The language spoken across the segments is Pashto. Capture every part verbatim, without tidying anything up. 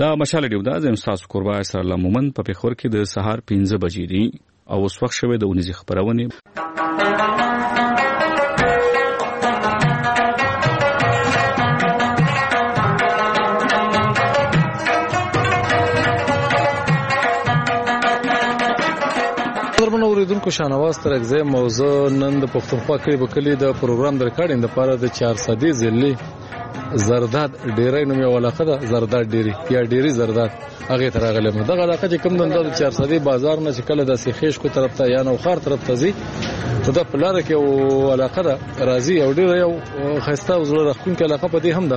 دا مشال ډیو دا زم تاسو قربا اسر الله مومن په پیښور کې د سهار پنځه بجې دي او اوس وخت شوه د ونیزي خبرونه درمن اوریدونکو شانواز تر اگزه موضوع نن د پښتونخوا کلی په کلی د پروګرام د ریکارډینګ لپاره د چهار صدې ځلې زرداد ډیرې نوم یو علاقه ده زرداد ډیری یا ډیری زرداد هغه تر هغه لمه دغه علاقه چې کوم د چهار صدې بازار نه شکل د سیخیش کو طرف ته یا نو خار طرف ته زی ته د پلار کې او علاقه ده راضی او ډیره یو خسته او زړه راخون کې علاقه په دې هم ده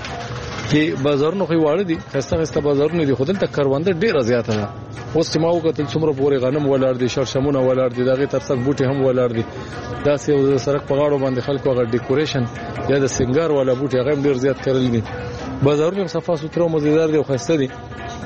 چې بازارونو خو واړه دي خسته خسته بازارونه دي خودل ته کاروانده ډیره زیاته ده اوس چې ما وکتل څومره پورې غنم ولاړ دي شرشمونه ولاړ دي دغه ترڅنګ بوټي هم ولاړ دي دا سه سرک په غاړو باندې خلکو هغه ډیکوریشن یا د سنگار ولا بوټي هغه ډیر زیات کړل دي بازارونه صفا سوتره مزیدار دي او خسته دي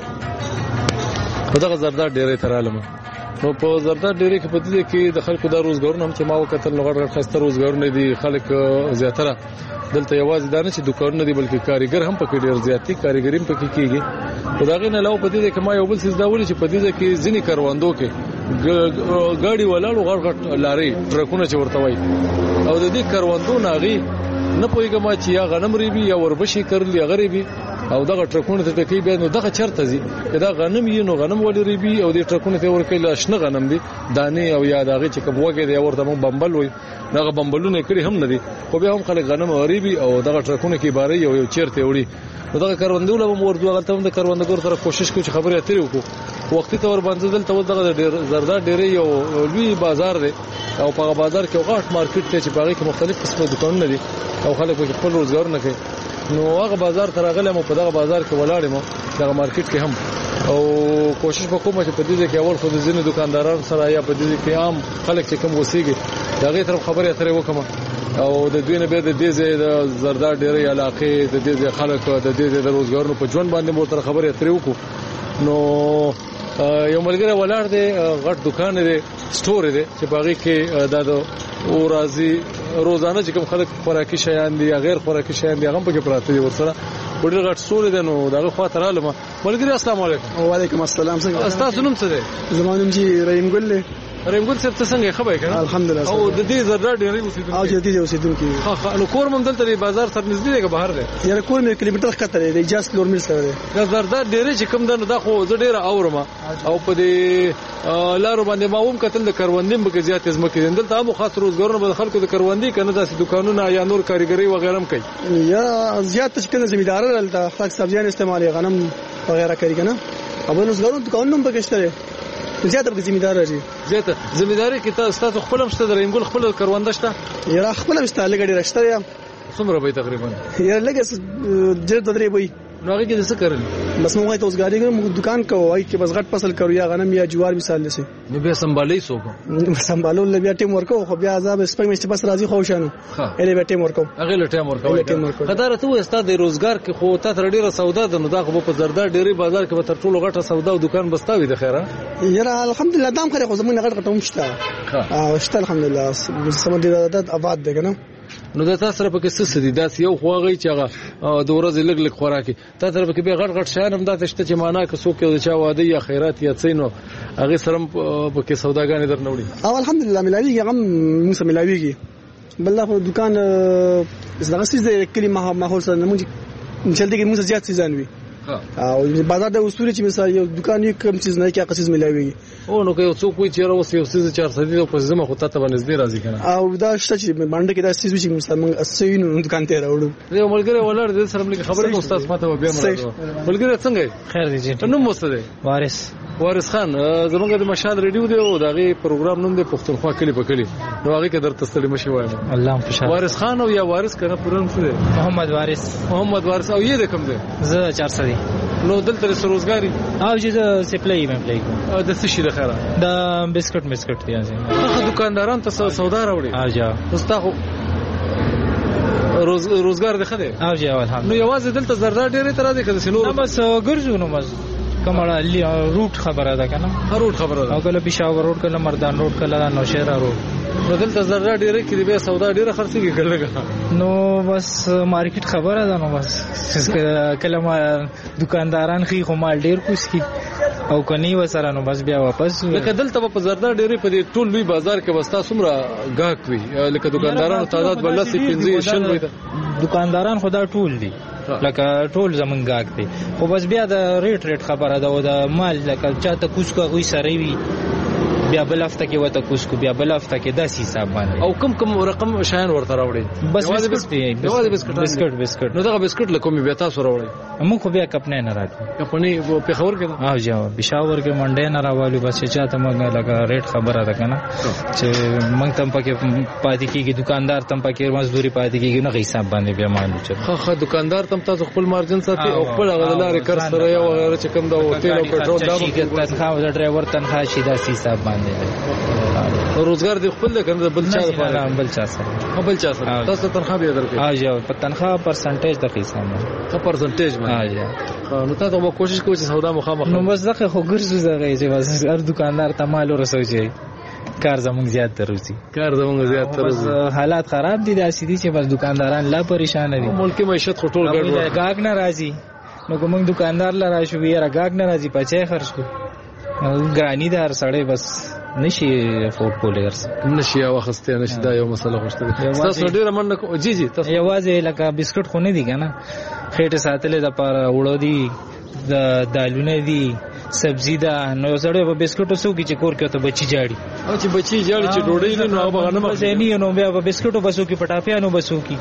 په دغه زرداد ډیره ترالم نو په زرداد ډیره کې پدې کې د خلکو د روزګارونه هم چې ما وکتل نو غړ خسته روزګارونه دي خلک زیاتره دلته یوازې دانه چې دکانونه دي بلکې کاریګر هم پکې ډیر زیاتی کاریګریم پکې کیږي خدای نه لاو پدې کې ما یو بل څه دا ولې چې پدې کې ځینی کاروندو کې ګاډي ولاړو غړ غړ لاري ټرکونه چې ورته وای او د دې کاروندو ناغي نه پويګه ما چې یا غنم ریبي یا وربشي کړل یا غریبي او دغه ټرکونه ته کې به نو دغه چرته زی دا غنم یې نو غنم ولې ریبي او دې ټرکونه ته ورکې لاشنه غنم دي دانه او یا دغه چې کبوګه دی ورته مون بمبل وای دغه بمبلونه کړي هم نه دي خو به هم خلک غنم ریبي او دغه ټرکونه کې باري یو یو چیرته وړي دغه کاروندو له موردو هغه ته د کاروندګور سره کوشش کوي چې خبرې اترې وکړو وختي تور باندې دلته دغه ډیر زرداد ډیرې یو لوی بازار دی او په بازار کې غاټ مارکیټ ته چې باغې کې مختلف قسمه دکانونه دي او خلک په خپل روزګار نه کوي نو هغه بازار تر هغه مو په دغه بازار کې ولاړم دغه مارکیټ کې هم او کوشش وکوم چې په دې کې اول خو د ځینې دکاندارانو سره یا په دې کې عام خلک چې کوم وسیږي دغه طرف خبرې اترې وکم او د دوی نه به د دې د زرداد ډېرې علاقې د دې خلک د دې د روزګارونو په ژوند باندې مو تر خبرې اترې وکړو نو یو ملګری ولاړ دی غټ دکان دی سٹور دی چې باغې کې د او راځي روزانه چې کوم خلک خوراکي شیان دي غیر خوراکي شیان دي هغه په کې پراته دي ورسره ډېر غټ سټور دی نو دغه خاطر علم ملګری السلام علیکم وعلیکم السلام څنګه تاسو نوم څه دی زمانم جی رحیم ګل دی رحیم ګل څه څنګه خبرې کړه الحمدلله او د دې زرداد ډېرې اوسېدونکو او د دې اوسېدونکو ها ها نو کور مم دلته بازار سره نږدې دی که بهر دی یاره کور مې کیلومتر خطر دی اجازه لور مل سره دی دا زرداد ډېرې چې کوم دنه دا خو زه ډېر اورم او په دې لارو باندې ما ووم کتل د کاروندیم به زیات ازمکه دي دلته هم خاص روزګارونه به خلکو د کاروندي کنه داسې دکانونه یا نور کاریګری وغیرہ هم کوي یا زیات چې کنه زمیدار دلته خلک سبزیان استعمالي غنم وغیرہ کوي کنه او روزګارونه دکانونه هم پکشته زیاته به زمیدار راځي زیاته زمیداری کې تاسو خپل هم شته دریم ګل خپل کارونده شته یا خپل هم شته لګړي راشته یا څومره به تقریبا یا لګه ډېر درې وي نو هغه کې څه کړل بس موږ ته اوسګاری کوم دکان کوي چې بس غټ فصل کړو یا غنم یا جوار مثال لسی نو به سمبالې سوګو سمبالول بیا ټیم ورکو خو بیا عذاب سپنګ مست بس راضي خو شانو اله بیا ټیم ورکو هغه له ټیم ورکو خدای ته استاد د روزګار کې خو ته تر ډیره سودا ده نو دا خو په زرداد ډیری بازار کې به تر ټولو غټه سودا او دکان بستاوي د خیره یاره الحمدلله دام خره خو زمونږ غټ غټه مشته او شته الحمدلله سم دي د آباد ده کنه نو د تاسو سره پکې څه سدي داس یو خوغی چې هغه د ورځې لګ لګ خوراکي تاسو سره پکې به غټ غټ شان هم دا تشته چې معنا که څوک یو چا واده یا خیرات یا څینو هغه سره پکې سوداګانې درنوړي او الحمدلله ملاویږي هغه موږ ملاویږي بل په دکان زغه سیزه کلی ماحول سره موږ چلته کې موږ زیات سیزان وي او بازار د اصول چې مثال یو دکان یو کم چیز نه کې قصیز ملاوي او نو که څوک وي چې راوس یو څه چهار سدي په زما خو ته باندې زده راځي کنه او دا شته چې باندې کې دا چیز چې مثال موږ اسوي نو دکان ته راوړو یو ملګری ولر د سره ملګری خبره کوم استاد ماته بیا مراد ملګری څنګه خیر دي جی نو مو څه دی وارث وارث خان زمونږ د مشال ریډیو دی او دغه پروګرام نوم دی پښتونخوا کلی په کلی نو هغه کې درته ستړي مشي وایم الله خوشاله وارث خان او یا وارث کنه پرون څه دی محمد وارث محمد وارث او یې کوم دی زه چهار سدي نو دلته روزګاری او چې زه سپلای مې پلی کوم د څه شي د خیره د بسکټ مسکټ دی هغه دکانداران ته سودا راوړي او جا مستخو روز روزګار د خده او جا الحمدلله نو یوازې دلته زرداد ډېرې تر دې کده سينور نو بس ګرځو نو بس کومه روټ خبره ده کنه روټ خبره ده او کله پېښور روټ کله مردان روټ کله نوشهره روټ دلته زردا ډیره کې بیا سودا ډیره خرڅيږي کله نو بس مارکیټ خبره ده نو بس کله ما دکانداران خي خو مال ډیر کوس کی او کني وسره نو بس بیا واپس لکه دلته په زردا ډیره په دې ټول لوی بازار کې وستا څومره گاهک وي لکه دکاندارانو تعداد بل لسی پنځه شل وي دکانداران خدا ټول دي لکه ټول زمون گاهک دي خو بس بیا د ریټ ریټ خبره ده او د مال لکه چاته کوس کو غوي سره وي بیا بل هفته کې وته کوس کو بیا بل هفته کې داسې حساب باندې او کم کم رقم شاین ورته راوړي بس بسکټ دی بسکټ بسکټ نو دا بسکټ لکه بیا تاسو راوړي موږ خو بیا کپنه نه راځو کپنی په خبر کې او جا بشاور کې منډه نه راوالو بس چاته موږ لکه ریټ خبره ده کنه چې موږ تم پکې پاتې کېږي دکاندار تم پکې مزدوري پاتې کېږي نه حساب باندې بیا معلوم چې خو خو دکاندار تم تاسو خپل مارجن ساتي او خپل غلارې کار سره یو غیر چې کم دا تیل او پټرول دا تنخواه د ډرایور تنخواه شي دا حساب باندې روزګار دی خپل کنه بل چا لپاره بل چا سره بل چا سره تاسو تنخواه به درکې ها جا په تنخواه پرسنټیج د حساب باندې څه پرسنټیج باندې ها جا نو تاسو به کوشش کوئ چې سودا مخامخ نو بس دغه خو ګرځو زغه چې بس هر دکاندار ته مال ورسوي کار زمونږ زیات تروسی کار زمونږ زیات تروسی حالات خراب دي د سیدي چې بس دکانداران لا پریشان دي ملکی معیشت خو ټول ګډ گاګ نه راځي نو کوم دکاندار لا راشو یې راګاګ نه راځي پچې خرج کو ګرانی دار سړی بس نشي فوټ کولرز نشي او خسته نشي دا یو مسله خوشته تاسو ډیره مننه جی جی تاسو یوازې لکه بسکټ خو نه دی کنه خېټه ساتلې د پاره وړو دي د دالونه دي سبزی دا نو سړی په بسکټو سو کې چې کور کې ته بچی جاړي او چې بچی جاړي چې ډوډۍ نه نو هغه نه مزنی نو بیا په بسکټو بسو کې پټافیانو بسو کې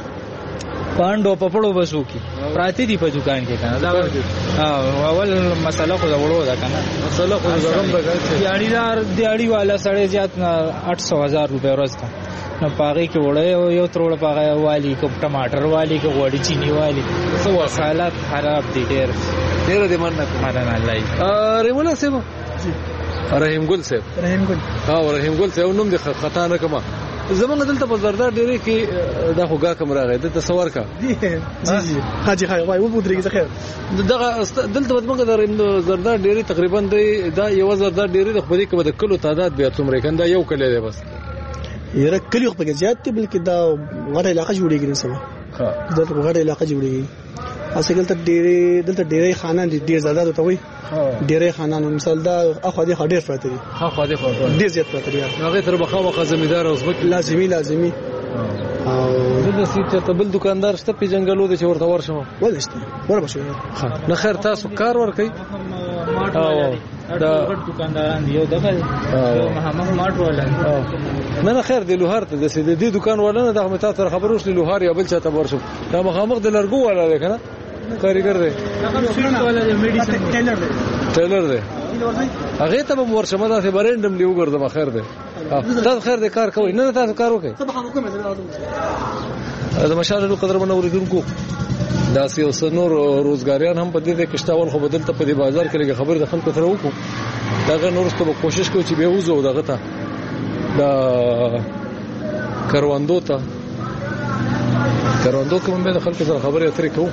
پاندو پپړو بسو کې پراتی دی په دکان کې کنه دا اول مسله خو دا وړو دا کنه مسله خو زغم دا کوي دیاړي دار دیاړي والا سړی زیات آठ سو هزار روپے ورځ کا نو پاغي کې وړه یو تروړ پاغه والی کو ټماټر والی کو وړي چینی والی سو حالات خراب دي ډېر ډېر دې مننه مننه الله ا ریمولا سیب رحیم ګل سیب رحیم ګل ها رحیم ګل سیب نوم دې خطا نه کما زمونږ دلته په زردا ډېرې کې دا خو گا کم راغی د تصور کا جی جی حاجی خای وای و بودري خیر دغه دلته موږ د زردا ډېرې تقریبا دا یو زردا ډېرې د خپلې کې د کلو تعداد بیا څومره کنده یو کلی دی بس یره کلی خو په زیات دی بلکې دا غټه علاقه جوړیږي نن سبا ها دا غټه علاقه جوړیږي اصل دلته ډېرې دلته ډېرې خانان دي ډېر زیات ته وای ډېرې خانان مثال دا اخو دي ډېر پراته دي ها خو دي خو ډېر زیات پراته دي هغه تر بخا وخت زمیدار اوس وکړي لازمي لازمي او د سیټ ته بل دکاندار شته په جنگلو د چورته ورشم ولسته وربشو نه خیر تاسو کار ور کوي او دا دکانداران دی یو دغه یو محمد ماټ ولن نه نه خیر دی لوهار ته د دې دکان ولنه د احمد تاسو خبرو شل لوهار یا بل چاته ورشم دا مخامخ د لرګو والا دی کنه کاریګر دی ټیلر دی ټیلر دی هغه ته به ورشم دا ته برندم لیو ګرځم خیر دی تاسو خیر دی کار کوي نه تاسو کار وکړئ دا مشاهده قدر باندې اوریدونکو دا سیو سنور روزګاریان هم په دې کې شتاول خو بدلته په دې بازار کې لږه خبر د خلکو سره وکړو دا نور څه به کوشش کوي چې به وځو دغه ته دا کاروندو ته کاروندو کوم به د خلکو سره خبرې اترې کوو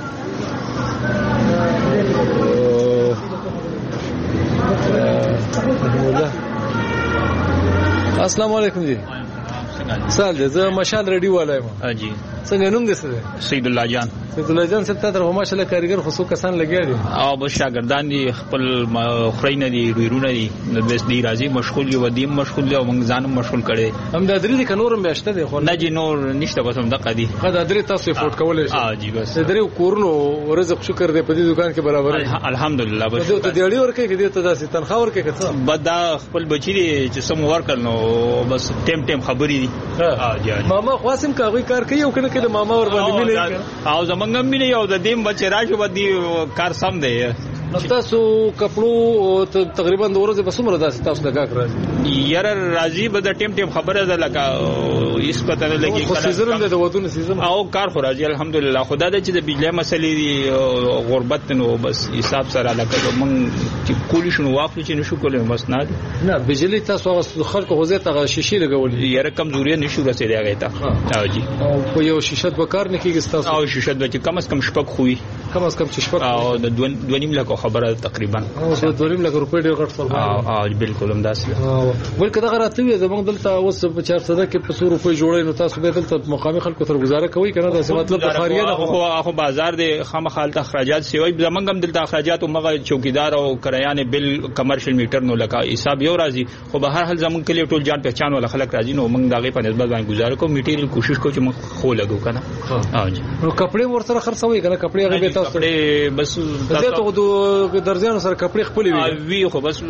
السلام علیکم جی سال دې زه مشال ریډي والا یم جی څنګه نوم دې څه سید الله جان سید الله جان څه تر هم ماشاءالله کاریګر خو څو کسان لګیا دي او بس شاګردان دي خپل خرین دي ډیرونه دي د بس دی راځي مشغول یو دیم مشغول یو موږ ځانم مشغول کړي هم د درې د کنورم بیاشته دي خو نه جی نور نشته بس هم دغه دي خدای درې تاسو فوټ کولای شي ها جی بس د درې کورونو رزق شکر دې په دې دکان کې برابر الحمدلله بس ته دیاړي ورکه کې دې ته داسې تنخواه ورکه کړه بدا خپل بچی دي چې سم ورکړ نو بس ټیم ټیم خبري دي ها جی ماما خاصم کاوي کار کوي او کنه کې د ماما ور باندې ملي او زمونږ هم ملي او د دیم بچی راځي ودی کار سم دی تاسو کپړو تقریبا د ورځې په څومره داسې تاسو د کار راځي یاره راځي به د ټیم ټیم خبره ده لکه هیڅ پته نه لګي خو سیزن د ودونو سیزن او کار خو راځي الحمدلله. خدا دې چې د بجلی مسلې دي غربت نو بس حساب سره لکه مونږ چې کولی شنو واخلو چې نشو کولای بس نه نه بجلی تاسو هغه خلکو خو زه ته شیشې لګولې یاره کمزوري نشو رسېدای هغه ته او جی او په یو شیشه به کار نه کیږي تاسو او شیشه د کم از کم شپږ خوې کم از کم شپږ او د دوه نیم لک خبره تقریبا او دوه نیم لک روپۍ ډیر غټ سر او او بالکل هم داسې ولکه دا راته زمونږ دلته اوس په چار صده کې په څو روپۍ جوړې نو تاسو به دلته مقامي خلکو تر گزاره کوي کنه دا مطلب د خاریه نه خو خو بازار د خامخالت اخراجات سیوي زمونږ هم دلته اخراجات او مغه چوکیدار او کریان بل کمرشل میټر نو لکه حساب یو راځي خو به هر حال زمونږ کلی ټول جان پہچان ولا خلک راځي نو موږ دغه په نسبت باندې گزاره کوو میټیریل کوشش کوو چې موږ خو لګو کنه ها نو کپڑے ورسره خرڅوي کنه کپڑے هغه به تاسو کپڑے بس تاسو ته درځانو سره کپڑے خپل وي وی خو بس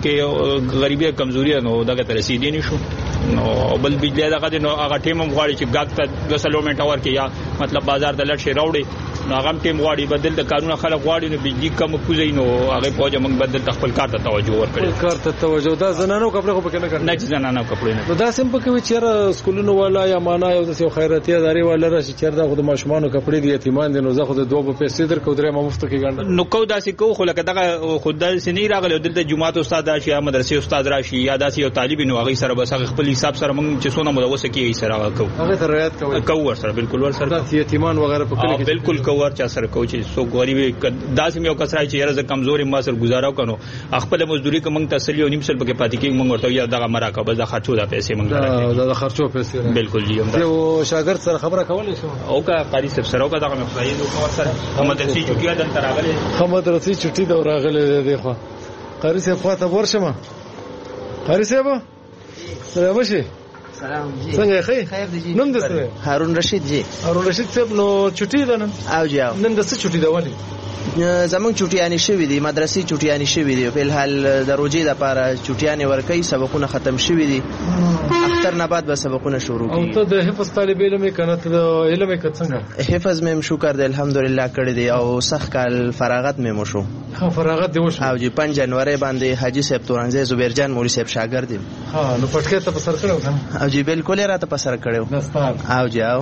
چونکه غریبی کمزوري نو دغه تر رسیدي نشو نو بل بجلی دغه نو هغه ټیم هم غواړي چې ګاګ ته د سلومنټ اور کې یا مطلب بازار د لټ شي راوړي نو هغه ټیم غواړي بدل د قانون خلک غواړي نو بجلی کم کوزي نو هغه پوجا موږ بدل خپل کار ته توجه ورکړي کار ته توجه دا زنانو کپڑے خو پکې نه کړ نه زنانو کپڑے نه نو دا سم پکې وي چې سکولونو والا یا معنا یو د خیراتي ادارې والا راشي چې دا خو د ماشومان کپڑے دي یتیمان دي نو زه خو د دوه په پیسې در کو درې ما مفت کې ګڼل نو کو داسې کو خو لکه دغه خود داسې نه راغلی دلته جمعات استاد راشي یا مدرسې استاد راشي یا داسې یو طالب نو هغه سره بس خپل حساب سره موږ چې څونه مدوسه کې سره کو هغه ته رعایت کوي کو ور سره بالکل ور سره یتیمان وغیرہ په کلی کې بالکل کو ور چا سره کو چې سو غریب داسې یو کسرای چې یاره ز کمزوري ما سره گزارو کنو خپل مزدوري کوم تسلی او نیم سل پکې پاتې کې موږ ورته یا دغه مرا کا بس د خرچو د پیسې موږ راځي د خرچو پیسې بالکل جی هم یو شاګرد سره خبره کولای شو او کا قاری صاحب سره او کا دغه مفاهیم او سره مدرسې چټیا دل تراغله مدرسې چټي دا راغله دی خو قاری صاحب خواته ورشمه قاری صاحب سلام شي سلام جی څنګه خیر خیر دی جی نوم دسته هارون رشید جی هارون رشید صاحب نو چټي ده نن او جی نن د څه چټي ده ولی زمون چټیانی شوې دي مدرسې چټیانی شوې دي په الحال د روزي د لپاره چټیانی ورکې سبقونه ختم شوې دي اختر نه بعد به سبقونه شروع او ته د حفظ طالب علم کنه ته د علم کې څنګه حفظ مې شکر دی الحمدلله کړی دی او سخت کال فراغت مې مشو ها فراغت دی وشو او جی پنځه جنوري باندې حاجی صاحب تورنځي زبیر جان مولوی صاحب شاګرد دي ها نو پټکې ته په سر کړو او جی بالکل راته په سر کړو دستار او جی او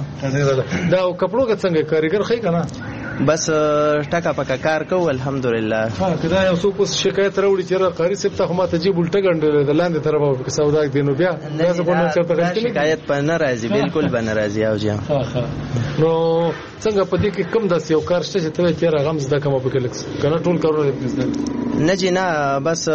دا کپړو کې څنګه کاریګر خې کنه بس ټکا پکا کار کو الحمدلله ها کدا یو څوک شکایت راوړي چې قاری صاحب ته ما ته جیب الټه ګڼل د لاندې طرف په سودا کې نو بیا دا څه په نوڅه په شکایت په ناراضي بالکل به ناراضي او جی ها ها نو څنګه په دې کې کم داس یو کار شته چې ته تیر غمز د کوم په کې لکس کنه ټول کارونه دې نه جی نه بس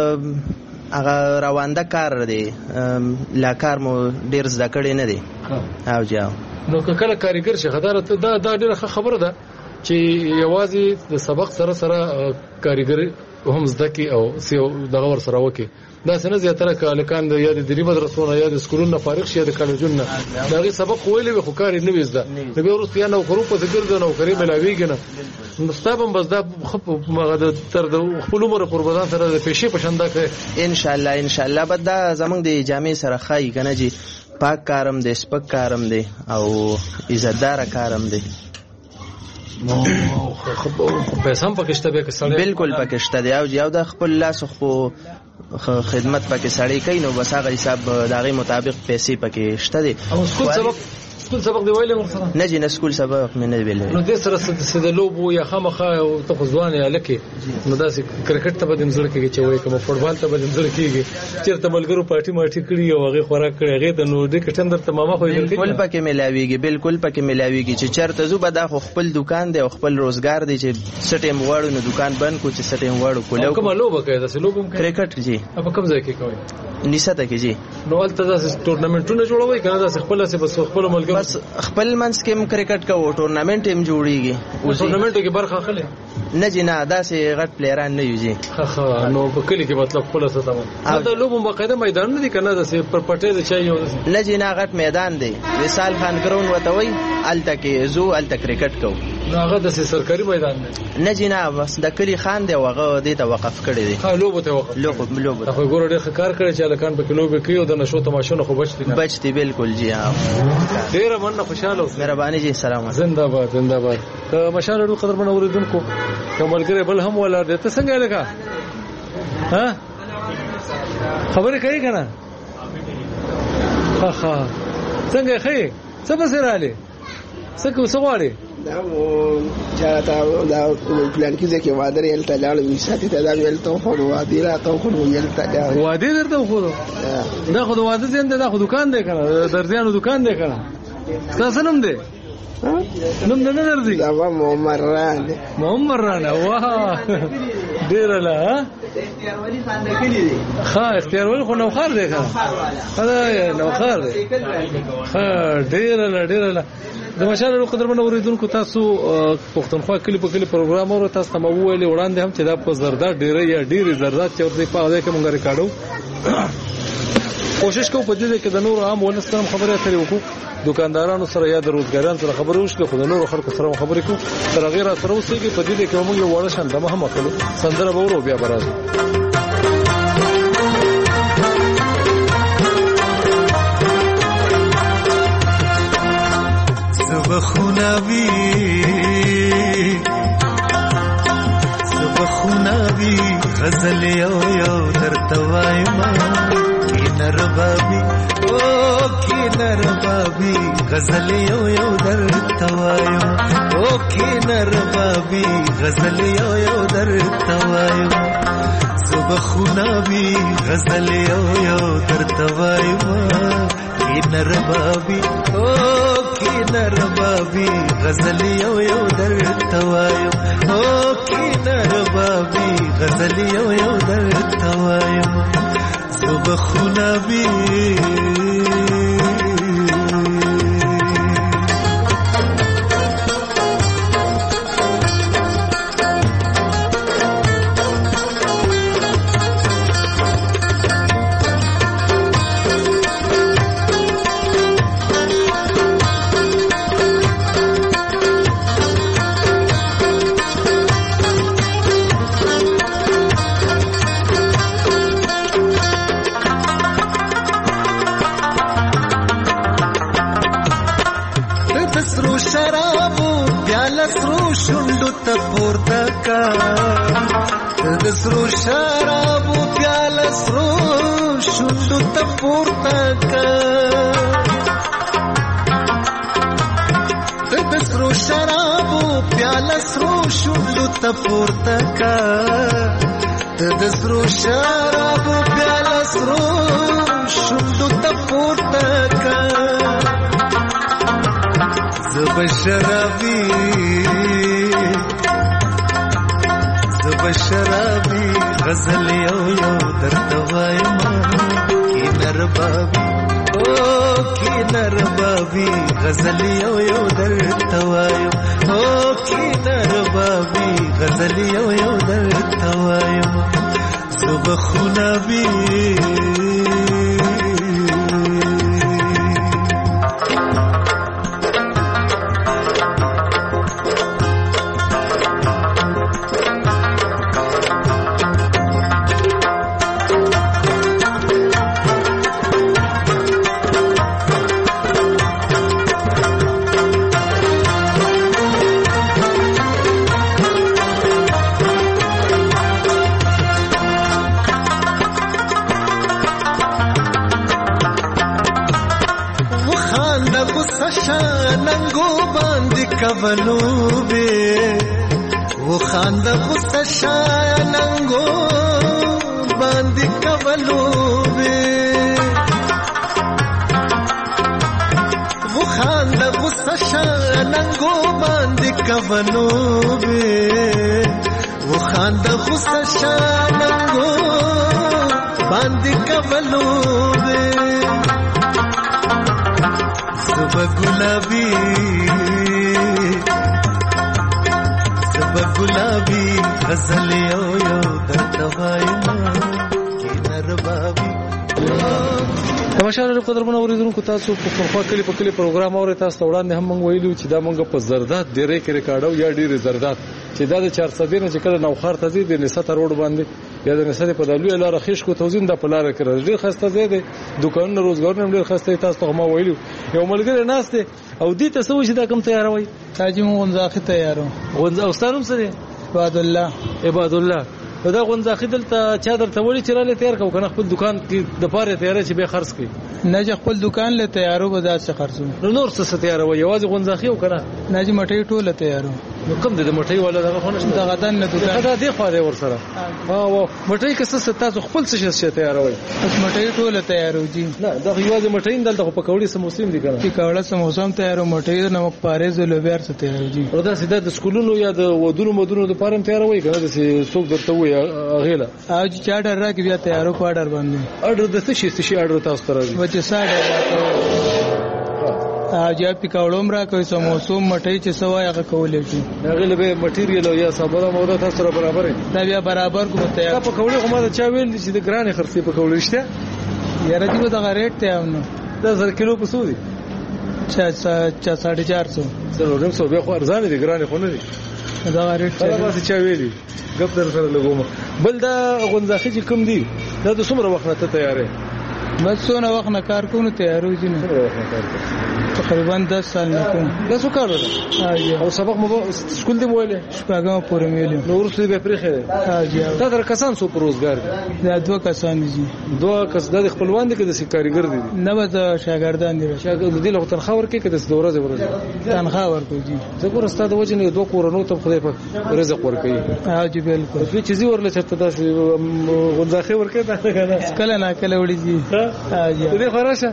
هغه روانده کار دی لا کار مو ډیر زده کړی نه دی او جی نو کله کاریګر شهدار ته دا دا ډیره خبره ده چې یوازې د سبق سره سره کاریګر هم زده کی او سیو دغه ور سره وکي دا څنګه زیاتره کالکان د یاد د ریمه درسونه یا د سکولونو فارغ شي د کالجونو دغه سبق ویلې خو کار نه وزده نو به ورته یا نو خروپ په ګرځنه او کریم ملاویږي نه مستابم بس دا خپ مغه تر د خپل عمر قربان سره د پېښې پښنده کوي ان شاء الله ان شاء الله بد دا زمونږ د جامع سره خای کنه جی پاک کارم دی سپک کارم دی او عزتدار کارم دی نو خو پیسې هم پکشته به کسړې بالکل پکشته دی او یو د خپل لاس خو خدمت پکې سړی کوي نو بس هغه حساب دغه مطابق پیسې پکې شته دي او سکول سبق سکول سبق دی ویلې ورسره نه جن سکول سبق مې نه ویلې نو د سره ست د لوبو یا خامخا او ته ځوان یا لکه نو داسې کرکټ ته بدیم زړه کې چې وای کوم فوټبال ته بدیم زړه کېږي چیرته ملګرو پارټي مارټي کړی او هغه خوراک کړی هغه ته نو د کټندر ته ماما خو یې بالکل پکې ملاويږي بالکل پکې ملاويږي چې چیرته زو به دا خپل دکان دی او خپل روزګار دی چې سټیم وړو نو دکان بند کو چې سټیم وړو کولو کوم لوبه کوي داسې لوبم کوي کرکټ جی په کوم ځای کې کوي نساته کې جی نو ولته داسې ټورنمنټونه جوړوي کنه داسې خپل څه بس خپل ملګرو بس خپل منځ کې کرکټ کوو ټورنمنټ هم جوړیږي او ټورنمنټ کې برخه اخلي نه جنا داسې غټ پلیران نه یوځي ها ها نو په کلی کې مطلب خپل څه تمام دا لوبو باقاعده میدان نه دي کنه داسې پر پټه د چای یو نه جنا غټ میدان دی وصال خان ګراوند وته وای الته کې زو الته کرکټ کو نو هغه د سرکاري میدان دی نه جنا بس د کلی خان دی هغه دې ته وقف کړی دی ها لوبو ته وقف لوبو لوبو خو ګور ډېر کار کړی چې لکان په کلو به کیو د نشو تماشو خو بچ دي بچ دي بالکل جی ها ډېر مننه خوشاله مهرباني جی سلام زنده باد زنده باد که مشال ډېر قدر منه اوریدونکو کملګری بل هم ولا دې ته څنګه لګا ها خبرې کوي کنه ها ها څنګه خې څه به سره علي څه کو څه غواړي دا مو چاته دا پلان کې ځکه واده یې تل لاړ وي ساتي ته دا ویل ته خو واده را ته خو یې تل واده درته خو دا خو واده زنده دا خو دکان دی کنه درځانو دکان دی کنه تاسو نوم دی نوم نه درځي دا محمد ران محمد ران واه ډیر لا اختیارولي خانده کلی دی ها اختیارولي خو نو خار دی ښه دا نو خار دی ها ډیر لا ډیر لا د مشال قدرمن اوریدونکو تاسو پښتونخوا کلی په کلی پروګرام اورو تاسو ته مو ویلي وړاندې هم چې دا په زرداد ډیر یا ډیر زرداد چې ورته په هغه کې مونږ ریکارډو کوشش کوو په دې کې د نور عام ولستم خبره اترې وکړو دکاندارانو سره یا د روزګارانو سره خبرې وشله خو د نور خلکو سره خبرې کوو تر غیر سره اوسېږي په دې کې موږ یو وړه شان دمه هم کړو سندره به ورو بیا برازو سبخوناوی سبخوناوی غزل یو یو درته وایم کینر بابی او کینر بابی غزل یو یو درته وایم او کینر بابی غزل یو یو درته وایم سبخوناوی غزل یو یو درته وایم کینر بابی او کینر بابی غزل یو یو درته وایم او کینر بابی غزل یو یو درته وایم سبخوناوی سرو شرابو پیاله سرو شونډو ته پورته کا د سرو شرابو پیاله سرو شونډو ته پورته کا د سرو شرابو پیاله سرو شونډو ته پورته کا زب شرابي شرابی غزل یو یو درته وایم کینر بابی او کینر بابی غزل یو یو درته وایم او کینر بابی غزل یو یو درته وایم سبخوناوی کولو به و خاند غصه شاننګو باندې کولو به و خاند غصه شاننګو باندې کولو به و خاند غصه شاننګو باندې کولو به صبح گلابی گلابی غزل یو یو درته وایم کینر بابی تماشا قدرمن اوریدونکو تاسو په خورخوا کلی په کلی پروګرام اورئ تاسو وړاندې هم موږ ویلو چې دا موږ په زرداد ډیرې کې ریکارډو یا ډیرې زرداد چې دا د چار سو نه چې کله نوخار ته ځي د نسته روډ باندې یا د نسته په دلوي لار خیش کو توزین د پلار کې ډیر خسته زیاده دکانونو روزګار ډیر خسته تاسو هم ویلو یو ملګری ناشته او دې ته سوي چې دا کوم تیاروي تاجي مونږه تیارو غونځه استادم سره عباد الله عباد الله دا غونځاخي دلته چا درته وړي چې راله تیار کو کنه خپل دکان کې د پاره تیار چې به خرڅ کړي نه چې خپل دکان له تیارو به ځات څه خرڅو نو نور څه تیار و یوازې غونځاخي او کنه نه چې مټي ټوله تیارو نو کوم د مټي ولا دغه خونه د غدان نه دکان دا دی خو دی ور سره ها و مټي کې څه تاسو خپل څه شي تیاروي اوس مټي ټوله تیارو جی نه دا یوازې مټي دلته په کوړی سموسیم دي کنه چې کوړه سموسم تیارو مټي نمک پارېز لوبیار څه تیارو جی او دا سیده د سکولونو یا د ودونو مدونو د پارم تیاروي کنه د څوک درته وي غیله او چې چا ډر راکې بیا تیارو کو اډر باندې اډر د څه شي څه شي اډر تاسو ته راځي و چې ساده ا جا پکاولم را کوي سموسو مټي چې سوای هغه کولې شي هغه به مټیریل او یا صابره موده تاسو سره برابر دي دا بیا برابر کوم ته په کولې خو ما چا ویل چې د ګرانې خرڅې په کولې شته یاره دی دا ریټ ته نو دا زر کیلو په سودی چا چا ساڑھے چار سو سره نو څو بیا خو ارزان دي ګرانې خو نه دي دا ریټ ته چا ویلي غپ در سره لګوم بل دا غونځاخي چې کوم دي دا د څومره وخت ته تیارې بس څونه وخت نه کار کوو تیارو دي نه تقریبا دس سال نه کوم دا څو کار ده او سبق مو سکول دی ویلې شپږم پورې ویلې نو ورسې به پرې خره ها دا در کسان سو پروزګار دا دوه کسان دي دوه کس د خپلوان دي که د کاریګر دي نه به د شاګردان دي شاګرد دي له تنخواه ورکې که د ورځې ورځې تنخواه ورکوي دي زه ګور استاد وجه نه دوه کورونو ته خدای په رزق ورکوي ها جی بالکل په چیزي ورله چرته داسې غونځاخي ورکې دا کنه کله نه کله وړي دي ها جی دې خراشه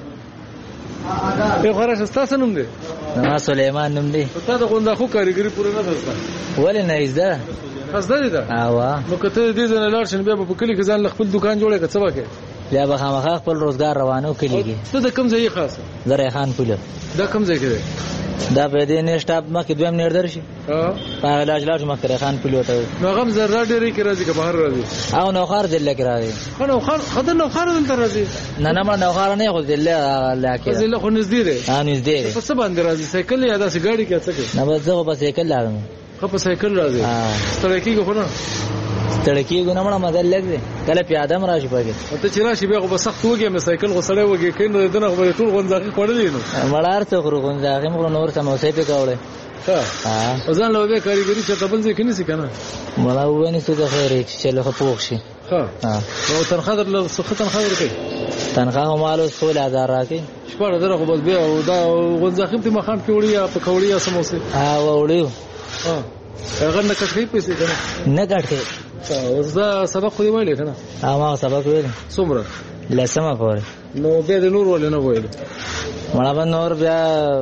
په خراشه تاسو نوم دی ما سليمان نوم دی تاسو د غونځاخو کاریګری پوره نه درځه ولې نه ایزه خاصه دي دا اوا نو کته دې ځنه لاړ شنه بیا په کلی کې ځان خپل دکان جوړه کړه څه وکړي بیا به خامخا خپل روزګار روانو کلیږي ته د کوم ځای خاصه زره خان پوله دا کوم ځای کې دا په دې نه سټاپ ما کې دویم نیر درشي ها په علاج لاج ما کرے خان پوله ته نو غم زرا ډېری کې راځي که بهر راځي او نو خار دل کې راځي نو خار خدای نو خار دل راځي نه نه ما نو خار نه خو دل لکه دل خو نږدې دی ها نږدې دی په څه باندې راځي سایکل یا داسې ګاډي کې څه کوي نه بس زه په سایکل لاړم خو په سایکل راځي ها ستړی کېږي خو نه ستړی کېږي نه مړه مزل لګ دی کله پیاده م راشي پکې ته چې راشي بیا خو به سخت وږي مې سایکل خو سړی وږي کوي نو دنه خو ټول غونځاخي خوړلې نو مړه هر څه خورو غونځاخي مخ نور سموسې په کاوړې ها ځان له دې کاریګری چې تبل ځکه نسی کنه مړه وونه څه د خیر چې له پوښ شي ها نو تنخواه در څه تنخواه ورکړي تنخواه مالو څول هزار راکې شپږ درې خو بس بیا دا غونځاخي په مخام کې وړي یا په کوړی یا سموسې ها وړیو ها هغه نه کټې پیسې کنه نه کټې زه سبق خو دی ویلې کنه ما سبق ویل څومره لسمه پورې نو بیا د نور ولې نه ویل مړه به نور بیا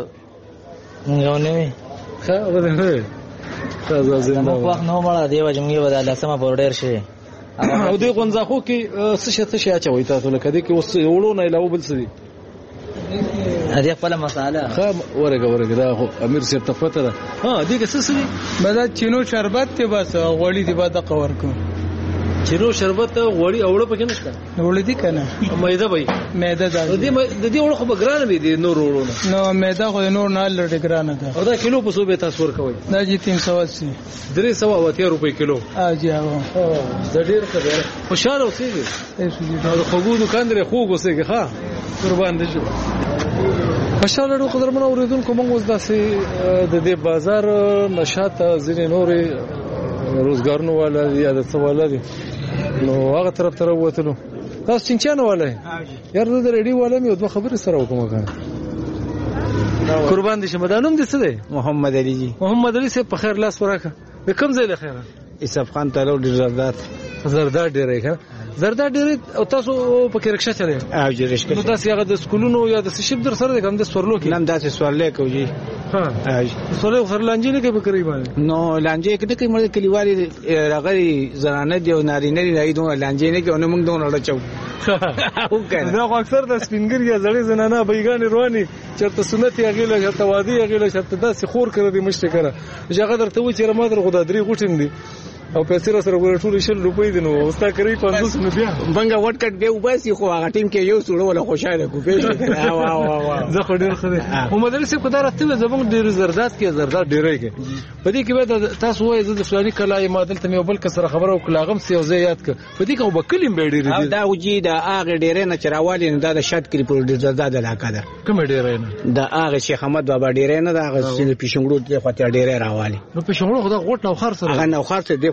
یو نه وي ښه وځه نه تاسو زنده وخت نو مړه دی وجمږي ودا لسمه پورې ډېر شي او دې غونځاخو کې څه شي څه شي اچوي تاسو لکه دې کې اوس وړو نه علاوه بل څه دي هدي خپل مساله خا ورګه ورګه دا امیر سیب تفته ده ها دې کې څه څه دي مدا چینو شربت ته بس غوړی دی بعد قور کو چینو شربت غوړی اوړه پکې نشته وړی دی کنه مېده وای مېده ده دې د دې وړه خو بګران به دي نور وړونه نو مېده خو نور نه لړ ګرانه ده او دا کیلو په سو به تاسو ورکوي دا جی تین سو اسی درې سو او اتیا روپۍ کیلو اجي او دا ډیر ښه دی خوشاله اوسېږي دا خو ګو دکان درې خو اوسېږي ښا قربان دي خوشاله ورو قدر منو اوریدونکو موږ اوس داسې د دې بازار نشاط ځینې نورې روزګارونو والا یا د څه والا دي نو هغه طرف ته ووتلو تاسو چنچانو والا یار د ریډي والا مې دوه خبرې سره وکم کنه قربان دي شمه دا نوم دې څه دی محمد علي جی محمد علي سه په خیر لاس ورکه به کوم ځای له خیره اسف خان تعالی ډیر زردات زردات ډیر ښه زردات ډیر او تاسو په کې رکشا چلے او جی رکشا نو تاسو هغه د سکولونو یا د شپ در سره د کوم د سورلو کې نن داسې سورلې کوي ها سورلې خر لانجې نه کې به کوي باندې نو لانجې کې د کوم کلیوالي راغلي زنانه دی او نارینه دی راي دوه لانجې نه کې نو موږ دوه لړچو او کنه دا اکثر د سپینګر یا زړې زنانه بیگان رواني چرته سنت یې غیله چرته وادي یې غیله چرته داسې خور کړی دی مشته کړه چې هغه درته و چې رمادر خدا درې غوټین دي او پیسې را سره ګور ټول شل روپۍ دي نو وستا کوي پنځوس نه بیا بنګا وټ کټ به وباسي خو هغه ټیم کې یو سړی ولا خوشاله کو پیښ کړه وا وا وا زه خو ډیر خدای محمد علي صاحب خدای راته زمونږ ډیر زردات کې زردات ډیرې کې په دې کې به تاسو وایي زه د فلاني کلای مادل ته یو بل کسر خبره او کلاغم سی او زه یاد ک په دې کې وب کلم به ډیر دي دا وجي دا هغه ډیرې نه چروالی نه دا شت کړی په ډیر زردات علاقه ده کوم ډیرې نه دا هغه شیخ احمد بابا ډیرې نه دا هغه چې پښنګړو ته خاطر ډیرې راوالي نو پښنګړو خدای غوټ نو خر سره هغه نو خر ته د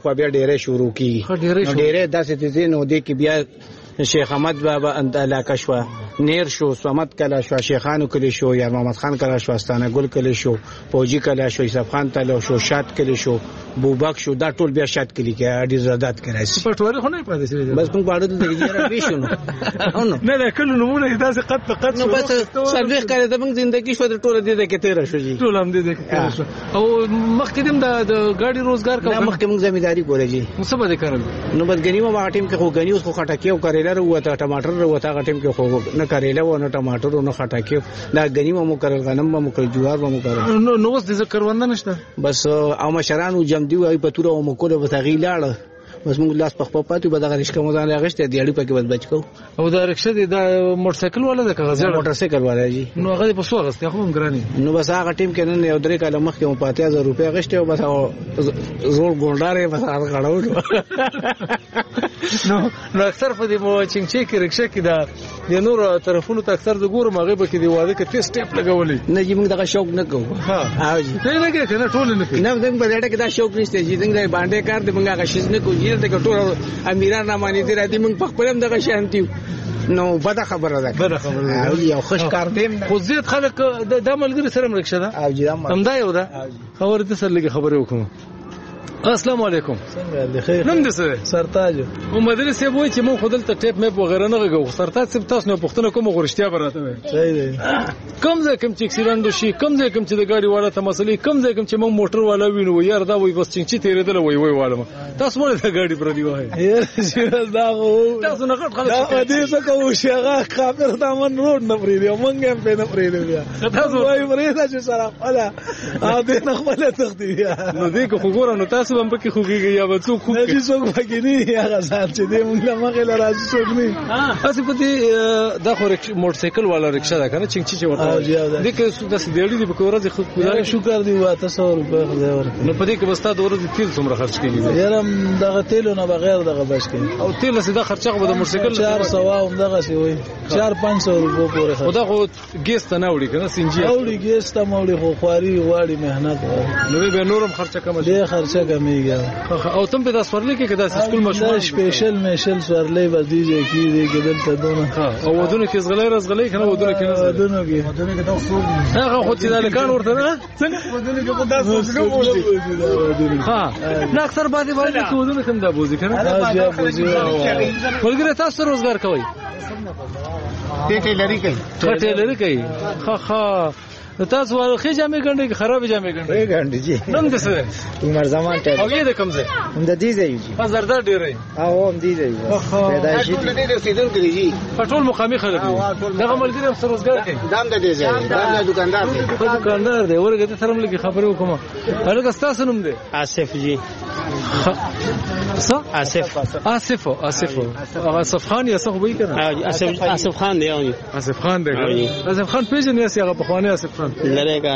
خو بیا ډیره شروع کی ډیره داسې تیزه نو دی کې بیا شیخ احمد بابا اند علاقه شو نیر شو سمت کلا شو شیخانو کلی شو یا محمد خان کلا شو استانه ګل کلی شو فوجي کلا شو یوسف خان تلو شو شات کلی شو بوبک شو دا ټول بیا شات کلی کې اډي زادات کړای پټواري خو نه پاتې شي بس کوم باندې د ګیره پیښونو نه نه کله نمونه داسې قد په قد نو بس سرویس کړی د موږ ژوندۍ شو د ټول دې کې تیر شو جی ټول هم دې کې شو او مخکې د غاډي روزګار کا مخکې موږ زمینداری کولې جی مصبه دې کړل نو بس غنیمه ما ټیم کې خو غنی اوس خو خټکی او کریلا وته ټماټر وته غټیم کې خو نه کریلا و نه ټماټر و نه خټکی دا غنیمه مو کړل غنم مو کړل جوار مو کړل نو نو اوس دې کروند نشته بس او مشرانو جمع دی وای په تور مو کوله وته غیلاړه بس موږ لاس په خپل پاتې به د غریش کوم ځان راغشته دی اړې پکې بس بچ کو او دا رکشه دی دا موټر سایکل والا د کاغذ موټر سایکل والا جی نو هغه په سو غسته خو ګرانی نو بس هغه ټیم کې نن یو درې کاله مخکې مو پاتې هزار روپیا غشته او بس زور ګونډارې بس هغه غړاو نو نو اکثر په دې مو چنګچې کې رکشه کې دا د نور طرفونو ته اکثر د ګورم هغه به کې دی واده کې تیس ټیپ لګولې نه جی موږ دغه شوق نه کوو ها جی ته نه کې کنه ټول نه کې نه موږ په دې کې دا شوق نشته جی څنګه باندې کار دې موږ هغه شیز نه کوو جی دغه ټول امیران نه مانی دي راځي موږ په خپلم دغه شانتیو نو بده خبره ده بده خبره ده او یو خوش کار دیم خو زیات خلک د ملګری سره مرکشه ده او جی هم دا یو ده خبره ته سره لګي خبره وکم السلام علیکم څنګه دی خیر نن دې سره سرتاج او مدرسې وای چې مون خودل ته ټیپ مې وغیرہ نه غو سرتاج سب تاسو نه پښتنه کوم غوښتیا براته وای صحیح دی کم ځای کم چې اکسیډنټ شي کم ځای کم چې د گاډي والا ته مسلې کم ځای کم چې مون موټر والا وینو یار دا وای بس چې تیرېدل وای وای والا تاسو مونږ د گاډي پر دی وای یار دا غو تاسو نه غټ خلک دا دې څه کوو شغه خبر دا من روډ نه پریدي مونږ هم په نه پریدي بیا تاسو وای پریدا چې سره خپل ا دې نه خپل تختی نو دې کو ګورم نو تاسو هم پکې خوږي یا به څوک خوږي نه څوک پکې نه هغه ځان چې دې مونږ له مخې له راځي څوک نه تاسو په دې دا خو موټر سایکل والا رکشا ده کنه چنګ چې ورته دې کې د دېړي دی په ورځ خو خدای شکر دی واته سو روپے خدای ورکړي نو په دې کې بستا د ورځې تیل څومره خرج کیږي یارم دغه تیلو نه بغیر دغه بچ کی او تیل سیده خرچه به د موټر سایکل چار سو هم دغه سی وای چار پنځه سو روپے پورې خرج خدا خو ګیس ته نه وړي کنه سینجی اوړي ګیس ته موړي خو خواري واړي مهنت نو به نورم خرچه کم شي ډېر خرچه کمیږي او تم په د سورلې کې کدا سکول مشهور سپیشل میشل سورلې ودیږي کې دې کې دلته دونه او ودونه کې زغلې رزغلې کنه ودونه کې نه ودونه کې ودونه کې تاسو هغه خو چې دالکان ورته نه څنګه ودونه کې په تاسو څنګه ها نه اکثر باندې باندې کې ودونه کوم دا بوزي کنه ولګره تاسو روزګار کوي ټیټه لري کوي ټیټه لري کوي ها ها تاسو ورخه جامې ګنډې کې خراب جامې ګنډې ګنډې جی نن څه ده عمر زمان ته او یې د کوم ځای هم د دې ځای جی زردار ډېرې او هم دې ځای پیدا شي ټول دې سیدل کړی جی ټول مقامي خلک دغه ملګری هم سره روزګار کوي دام د دې ځای دام د دکاندار دی دکاندار دی ورګه ته سره ملګری خبرې وکم هغه تاسو نوم دی آصف جی څه آصف آصف آصف آصف خان یا څه وایي کنه آصف آصف خان دی او آصف خان دی آصف خان پیژنې یا هغه په خوانه آصف خان لریګه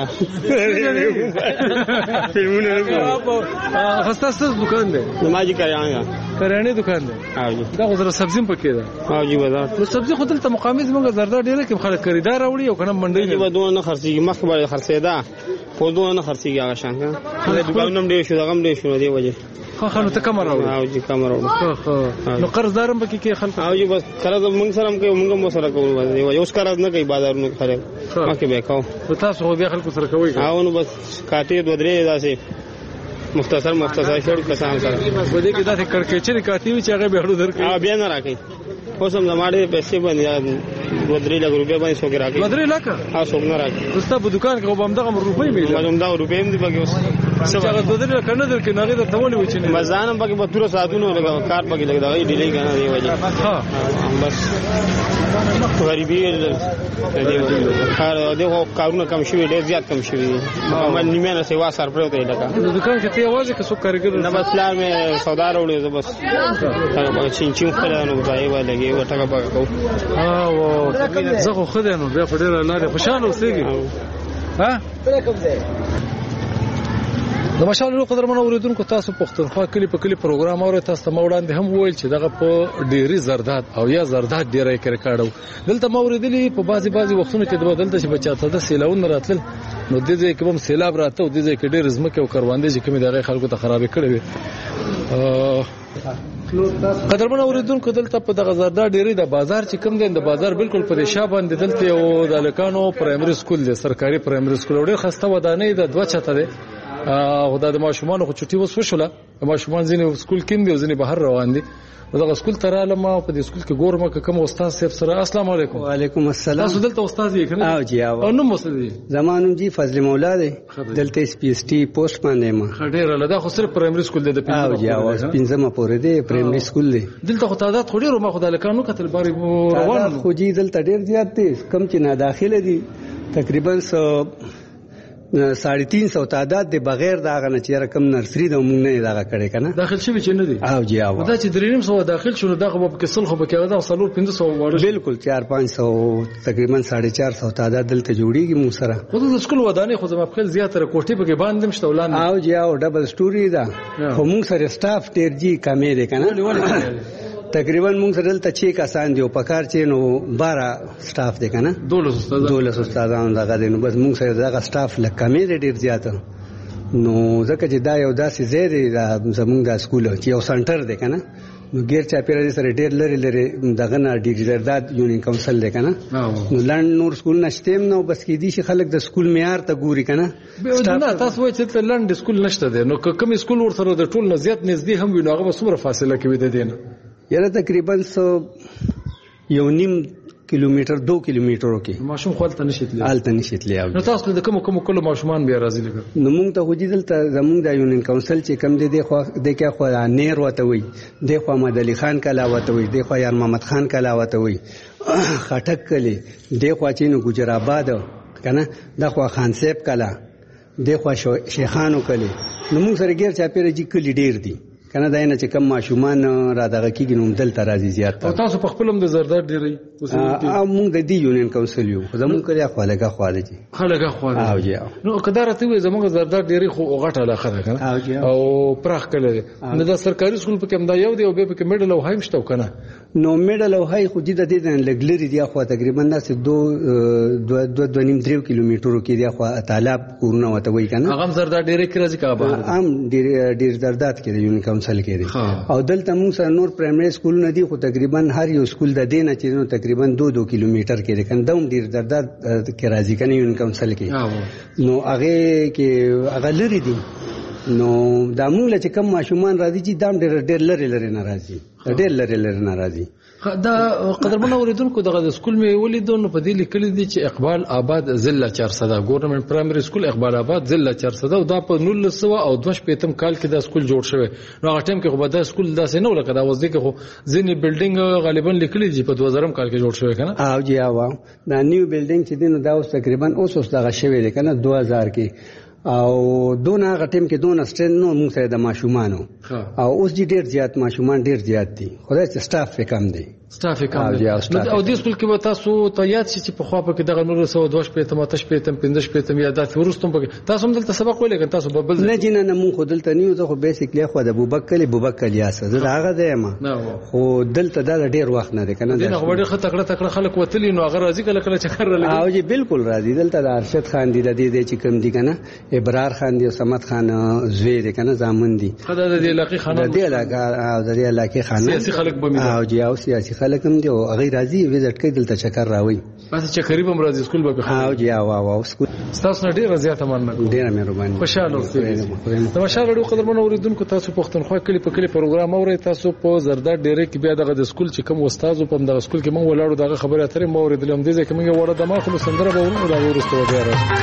فلمونه نه خسته څه دکان دی نمازي کریانه کریانه دکان دی او جی دا غوړه سبزی پکې ده او جی بازار نو سبزی خو دلته مقامي زموږ زردار ډیره کې خلک خریدار راوړي او کنه منډي نه ودونه نه خرڅيږي مخ به خرڅېدا په دوه نه خرڅيږي هغه شان کا دکانوم ډیر شو دغه ډیر شو دی وجه خو خلک ته کم راوړي او جی کم راوړي خو نو قرضدارم پکې کې خلک او جی بس قرض موږ سره هم کوي موږ مو سره کوو دی یو قرض نه کوي بازارونو خلک مکه به کاو تاسو خو بیا خلکو سره کوي او نو بس کاټي دوه درې داسې مختصر مختصر شور کسان سره په دې کې داسې کړکېچري کاټي وي چې هغه به هړو درکې ا بیا نه راکې اوس هم زماړي پیسې باندې دوه درې لک روپیا باندې څوک راکې دوه درې لک ها څوک نه راکې تاسو په دکان کې وبم دغه روپۍ مې معلوم دا روپۍ هم دی پکې اوس څه هغه دوه درې لک نه درکې نه غیر ته ولې وچې نه مزانم پکې په تور ساتونو لګا کار پکې لګا دی ډیلې کنه دی وجه ها بس غریبی دی کار دغه کارونه کم شوی ډیر زیات کم شوی عمل نیمه نه سیوا سر پروت دی لګا دکان کې ته आवाज کې څو کارګر نه بس لار مې سودا وروړې بس هغه چین چین خلانو ځای ولګي وټکا پکا کو ها و زه خو خدای نو بیا په ډیر لاره خوشاله اوسېږي ها د مشال قدرمن اوریدونکو تاسو پښتونخوا کلی په کلی پروګرام اورئ. تاسو ته وړاندې هم وویل چې دغه په ډيري زرداد او یا زرداد ډیرې کړکاړو دلته موریدلی په بازي بازي وختونو کې د بدلته چې بچاته د سیلاون راتل نو د دې کوم سیلاب راته او د دې کې ډېر زمکه او کروندې چې کومې دغه خلکو ته خرابې کړې وي. قدرمن اوریدونکو دلته په دغه زرداد ډیرې د بازار چې کوم دی د بازار بالکل په شا باندې دلته یو د لکانو پرایمري سکول دی، سرکاري پرایمري سکول ډېر خسته ودانې د دوه چته دی او د ماشومان خو چټي وس وشوله. ماشومان ځینې سکول کې دي او ځینې بهر روان دي. دغه سکول ته رااله ما په دې سکول کې ګورم که کوم استاد صاحب سره. السلام علیکم. وعلیکم السلام. تاسو دلته استاد یې کنه؟ او جی او نو مسلې زمانو جی فضل مولا دی دلته اس پی اس ټي پوسټ باندې ما خډیر له دا خو صرف پرایمري سکول دی د پینځمه. او جی او پینځمه پورې دی پرایمري سکول دی. دلته خو تعداد خو ډیر ما خو د لکانو کتل باري روان خو جی دلته ډیر زیات دي کم چې نه داخله دي تقریبا ساڑھے تین سو تعداد دی بغیر دا غنه چې رقم نرسری د موږ نه دا کړي کنه داخل شوی چې نه دي. او جی او دا چې دریم سو داخل شونه دغه په کسل خو به کېږي دا سلور پنځه سو وړ بالکل چار پنځه سو تقریبا ساڑھے چار سو تعداد دلته جوړیږي مو سره. خو د سکول ودانې خو زما په خپل زیاتره کوټې په کې باندې مشته ولان. او جی او ډبل سټوري دا خو موږ سره سټاف ډیر جی کمې دي کنه تقریبا موږ سره دلته چې کسان دی او پکار چې نو بارہ سټاف دی کنه دولس استادان دولس استادان دغه دی نو بس موږ سره دغه سټاف لکه مې ډیر زیات نو ځکه چې دا یو داسې ځای دی زموږ د سکول چې یو سنټر دی کنه نو غیر چاپیره سره ډیر لري لري دغه نه ډیر زرداد یونین کونسل دی کنه نو لاند نور سکول نشته نو بس کې دي چې خلک د سکول معیار ته ګوري کنه. نه تاسو وایئ چې لاند سکول نشته دی نو کوم سکول ورسره د ټول نه زیات نږدې هم وي نو هغه څومره فاصله کوي د دینه؟ یاره تقریبا سو یو نیم کیلومتر دو کیلومترو کې ماشوم خپل نشي تللی حالت نشي تللی. نو تاسو د کوم کوم کله ماشومان بیا راځي لګ نو موږ ته وجیدل ته زموږ د یونین کونسل چې کم دی د خو د کې خو نیر وته وي د خو محمد علي خان کلا وته وي د خو یار محمد خان کلا وته وي خټک کلی د خو چې نو ګجرآباد کنه د خو خان صاحب کلا د خو شیخانو کلی نو موږ سره غیر چا پیره جی کلی ډیر دي کنه دا نه چې کم ماشومان را دغه کېږي نو دلته راځي زیات. او تاسو په خپل هم د زرداد ډیری او موږ د دې یونین کونسل یو زموږ کړیا خو لګه خو ده جی خلګه خو ده او جی نو کدارته وي زموږ زرداد ډیری خو غټه علاقه ده کنه او پرخ کله نو د سرکاري سکول په کوم دا یو دی او به په میډل او هایم شته کنه نو میډل او هاي خو د دې نه لګلري دی خو تقریبا ناس دو دو دو نیم درې کیلومترو کې دی خو طالب کورونه وته وي کنه هغه زرداد ډیری کې راځي کا به ام ډیر ډیر زرداد کې دی یونین کونسل کې دی او دلته موږ سره نور پرایمري سکول نه دی خو تقریبا هر یو سکول د دینه چې نو تقریبا دو دو کیلومتر کې دی کنه دوم ډیر زرداد کې راځي کنه یونین کونسل کې نو هغه کې هغه لري دی نو دا موږ چې کم ماشومان راځي چې دام ډیر ډیر لري لري ناراضي ډیر لري لري ناراضي. دا قدرمن اوریدونکو دغه سکول می ولیدو نو په دې لیکل دي چې اقبال آباد ضلع چارسده ګورنمنت پرایمري سکول اقبال آباد ضلع چارسده او دا په نولس سوه او دوه شپېتم کال کې دا سکول جوړ شوی نو هغه ټیم کې خو به دا سکول داسې نه ولکه دا وځي کې خو ځینې بلډینګ غالبا لیکل دي په دوه زره کال کې جوړ شوی کنه. او جی او دا نیو بلډینګ چې دینو دا اوس تقریبا اوس اوس دغه شوی دی کنه دوه هزار کې او دونه غټیم کې دونه سټرن نو موږ سره د ماشومانو او اوس ډیر زیات ماشومان ډیر زیات دي خدای چې سټاف کم دی سټاف کم دی او د سکول کې تاسو ته یاد شي چې په خوا په کې دغه نور سو دوه شپېتم اته شپېتم پنځه شپېتم یا داسې ورستم په تاسو هم دلته سبق ویل کړئ تاسو ببل نه جنه نه مونږ دلته نیو زه خو بیسیکلی خو د ابوبکر ابوبکر یاسه زه هغه دی ما خو دلته دا ډیر وخت نه دی کنه دا خو ډیر خطر کړه تکړه خلک وتلی نو هغه راځي کله کله چکر لګي او جی بالکل راځي دلته د ارشد خان دی د دې چې کوم دی کنه ابرار خان دی او سمت خان زوی دی کنه زامن دی خدای د دې علاقې خانان د دې علاقې د دې علاقې خانان سیاسي خلک به او جی او سیاسي خلک هم دی او هغه راځي وزټ کوي دلته چکر راوي بس چکرې به مراد سکول به او جی او او سکول تاسو ډیر زیاته مننه ډیر مهرباني خوشاله اوسئ. د مشال قدرمن اوریدونکو تاسو پښتونخوا کلی په کلی پروګرام اورئ تاسو په زرداد ډیرې کې بیا دغه د سکول چې کوم استاد په دغه سکول کې مونږ ولاړو دغه خبره اترې مو اوریدل هم دي چې موږ وړه د ماخلو سندره به ورو دا ورسته بیا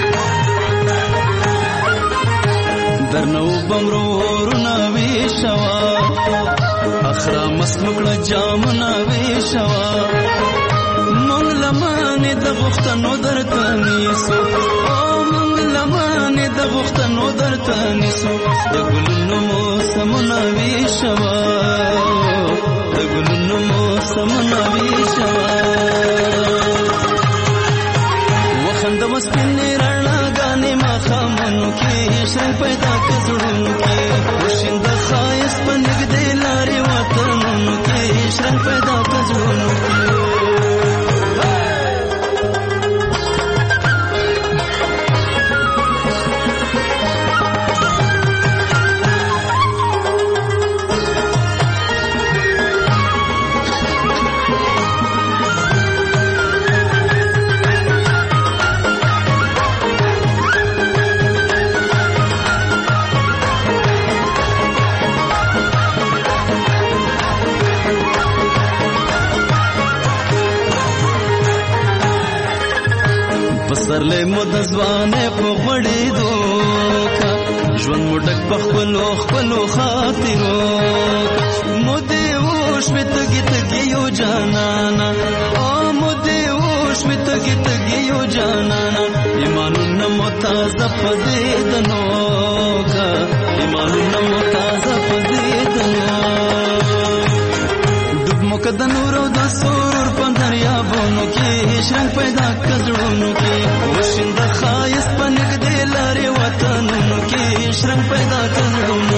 درنو بمرورنا ویشوا اخرا مسلوکړه جامنا ویشوا مونږ لمانه د غختنو درته نیسو او مونږ لمانه د غختنو درته نیسو د ګلونو موسمونه ویشوا د ګلونو موسمونه ویشوا وخند مستنه رڼا غانې ما خامنو کې شر پیدا کړو پسرلې مو د ځوانې په غوړېدو کا ژوند مو ډک په خپلو خپلو خاطرو مو دې وشوې تږي تږي یو جانانا او مو دې وشوې تږي تږي یو جانانا ایمانونه مو تازه په دې دنو کا ایمانونه مو تازه په دې دنو ډوب مو که د نور او د سرور په دریابونو کې شرنګ پیدا کړه زړونو کې وشیند ښایست په نږدې لارې وطنونو کې شرنګ پیدا کړه زړونو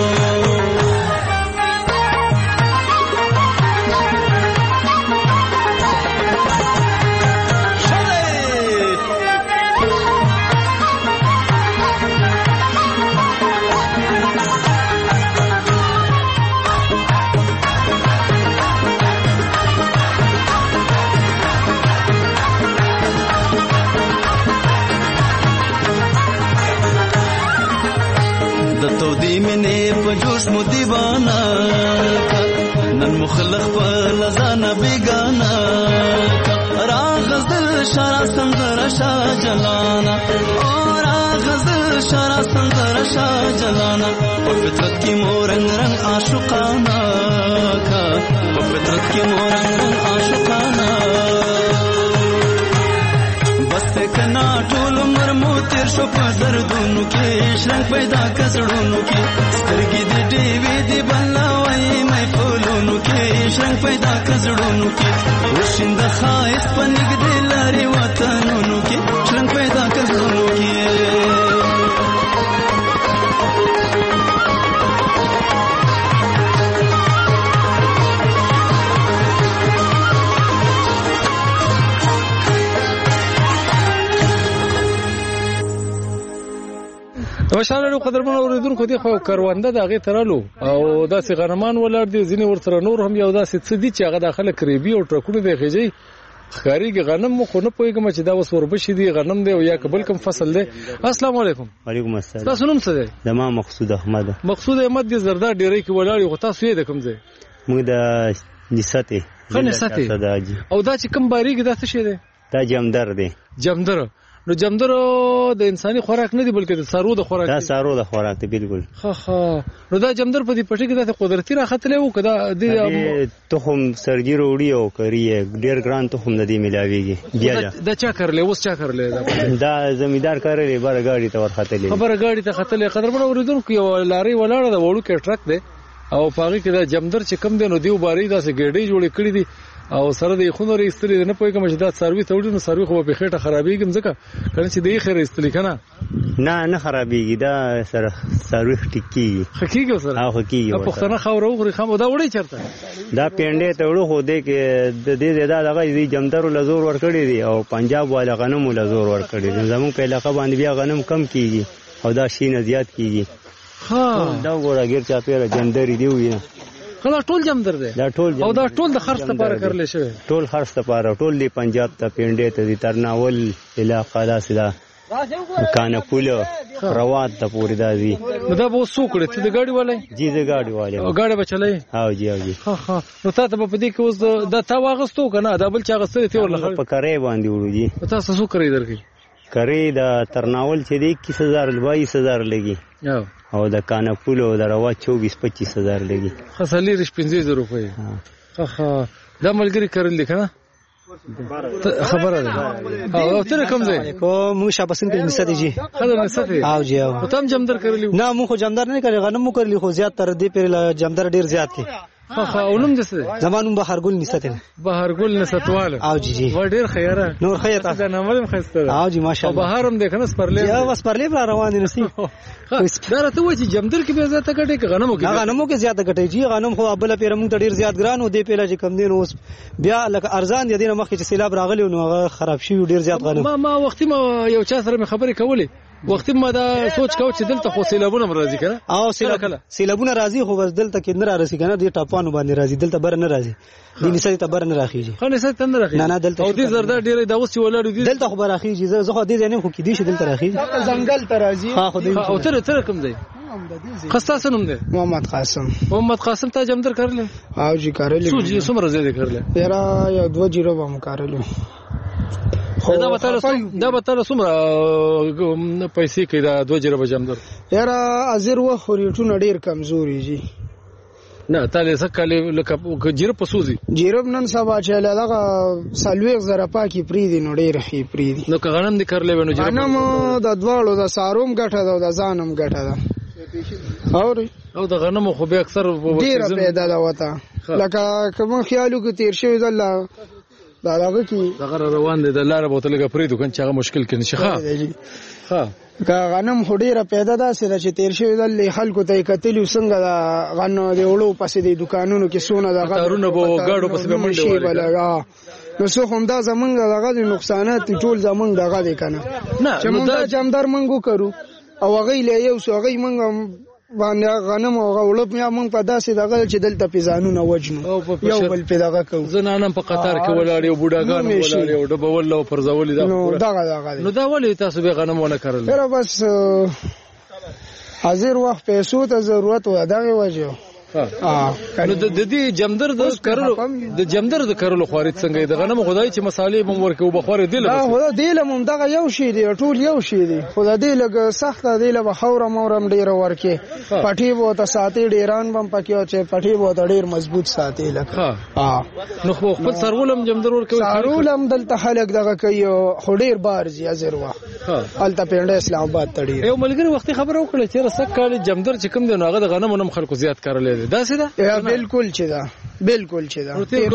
جوش مو دیوانا نن مخلق په لزانا بیگانا راغزل شارع سندر شاه جلانا او راغزل شارع سندر شاه جلانا په فطرت کې مو رنگ رنگ عاشقانا کا په فطرت کې مو رنگ رنگ عاشقانا بس کنا ټول عمر مو تیر شو په دردونو کې شرنګ پیدا کسړونو کې سترګې دې ډېوې دې بلاوي مې پولونو کې شرنګ پیدا کسړونو کې وشیند ښایست په نږدې لارې وطنونو کې شرنګ پیدا کسړونو کې وشاله قدرمن اوریدونکو دی خو کرونده د هغه ترالو او داسې غنمان ولر دي ځینې ورسره نور هم یو داسې څه دي چې هغه داخله کریبي او ټرکونه دی خېږي خاريږي غنم مو خو نه پويګم چې دا وس وربشي دي غنم دی او یا قبل کوم فصل دی السلام علیکم وعلیکم السلام تاسو نوم څه دی زما مقصود احمد مقصود احمد دی زردا ډیرې کې ولاړ یو تاسو یې د کوم ځای موږ د نسته خنه سته او دا چې کوم باریږي دا څه شي دی دا جمدر دی جمدر نو جمدر د انساني خوراک نه دی بلکې د سارو د خوراک دا سارو د خوراک دی بالکل ها ها نو دا جمدر په دې پټي کې د قدرتي راختلې وو کدا د تخم سرګي وروړي او کری ډیر ګران تخم د دې ملاويږي بیا دا چا کړلې اوس چا کړلې دا زمیدار کړلې بار غاډي ته ورختلې خبر غاډي ته ختلې قدرمن اوریدونکو یو لاري ولاړه د وړو کې ټرک دی او پاغي کې دا جمدر چې کم دی نو دیو باري دا سه ګډي جوړې کړې دي او سره د خونو ريستلې نه پوي کوم چې دا سروي توړي نو سروي خو په خېټه خرابېږي ځکه کله چې د خیر ريستلې کنه نه نه خرابېږي دا سره سروي ټکی حقيقي سره او حقيقي په خنه خاورو غري خام دا وړي چرته دا پینډه توړو خو دې کې د دې زیاده دغه دې جمدرو لزور ور کړی دي او پنجاب والا غنمو لزور ور کړی دي زمون په علاقه باندې بیا غنم کم کیږي او دا شینه زیات کیږي ها دا ګوره غیر چا پیره جمدري دی وینه کله ټول جمدر دی دا ټول او دا ټول د خرڅ لپاره کړل شوی ټول خرڅ لپاره ټول دی پنجاب ته پینډه ته دي ترناول علاقه دا سدا کانه پوله روات ته پوری دا دی نو دا به وسوکړي ته د گاډي والے جی د گاډي والے او گاډي بچلې ها جی ها جی ها ها نو تاسو په دې کې اوس دا تا واغستو کنه دا بل چا غستې ته ورلخه په کرے باندې وړو جی تاسو څه کوي درکې کرے دا ترناول چې دی اکیس هزار بایس هزار لګي او د کانپول او د روا چوبیس پچیس هزار لګي خاصلی رش پنځه زره روپۍ ها ها دا ملګری کړل کنه خبره ده او تر کوم ځای کو مو شابسین کې نسته جی خدای نسته او جی او تم جمدر کړلی نه مو خو جمدر نه کړی غنمو کړلی خو زیات تر دې پر جمدر ډیر زیات دي ها ها اولم دسه زمانو بهرګل نسته بهرګل نستواله او جی جی و ډیر خیره نور خیر تاسو دا نامل خسته او جی ماشاءالله او بهارم دکنه سپرلې یا وس پرلې پر روان دي نسی دا راته و چې جمدر کې به زیاته کټي کې غنمو کې غنمو کې زیاته کټي جی غنم خو ابل پیر موږ ډیر زیات ګران او دې پیلا چې کم دین اوس بیا لکه ارزان دي دینه مخکې چې سیلاب راغلی نو هغه خراب شي ډیر زیات غنم ما ما وختي ما یو چا سره خبرې کولې وختي ما دا سوچ کاو چې دلته خو سیلابونه راځي کنه او سیلاب سیلابونه راځي خو بس دلته کې نه راځي کنه دې ټاپانو باندې راځي دلته بر نه راځي دې نسې ته بر نه راخیږي خو نسې ته نه راخیږي نه نه دلته او دې زردا ډېرې دا اوس ولاړ دي دلته خو راخیږي زه خو دې نه خو کې دې ش دلته راخیږي ځنګل ته راځي ها خو دې او تر تر کوم دی خستا سنم دی محمد قاسم محمد قاسم ته جمدر کړل او جی کړل سو جی سمره زیاده کړل یرا یو دو جیرو بم کړل دا به تاسو دا به تاسو څومره پیسې کې دا دوه جربه جمدر یاره ازر و خریټونه ډیر کمزوري جی نه تاله سکه لکه جرب پسوزي جرب نن سبا چې لغه سلويغ زره پاکي پری دي نو ډیر خي پری دي نو غنم دي کړلې ونو جرب غنم د دوالو د ساروم ګټه ده د ځانم ګټه ده اوري او د غنم خو به اکثر ډیر پیدا ده وته لکه کوم خیالو کې تیر شوی د الله دا هغه کې دا روان دي د لار بوتلګه پری دوکان چې هغه مشکل کې نشي ښه ها کا غنم هډیره پیدا ده سره چې تیر شوی د خلکو ته کتلی څنګه دا غنو دی وړو پسې د دکانونو کې سونه دا غړونه بو گاډو پسې منډه ولا نو څو هم دا زمونږ دغه نقصانات ټول زمونږ دغه دي کنه چې موږ جامدار منګو کرو او هغه له یو څو هغه منګ باندې غنم او غوړپ یا مونږ په داسې دغه چې دلته پیزانونه وجنو یو بل پیداغه کو زنانم په قطار کې ولاړ یو بوډاګان ولاړ یو ډبول او پرځولې دا نو دغه دغه نو دا ولې تاسو به غنم ونه کړل تر بس حاضر وخت پیسو ته ضرورت و دغه وجه اه نو د دې جمدر د کرلو د جمدر د کرلو خوريت څنګه د غنم خدای چې مصالې بم ورکو بخور دی له بس خدای دی له مم دغه یو شی دی ټول یو شی دی خدای دی له سخت دی له بخور مورم ډیر ورکه پټي وو ته ساتي ډیران بم پکې او چې پټي وو ته ډیر مضبوط ساتي لکه اه نو خو خپل سرولم جمدر ورکو سرولم دلته خلک دغه کوي خو ډیر بار زی ازر وا الته پنده اسلام آباد تړي یو ملګری وختي خبر وکړه چې رسک کال جمدر چې کوم دی نو هغه د غنم نم خلکو زیات کړل دا څه ده یا بالکل چې دا بالکل چې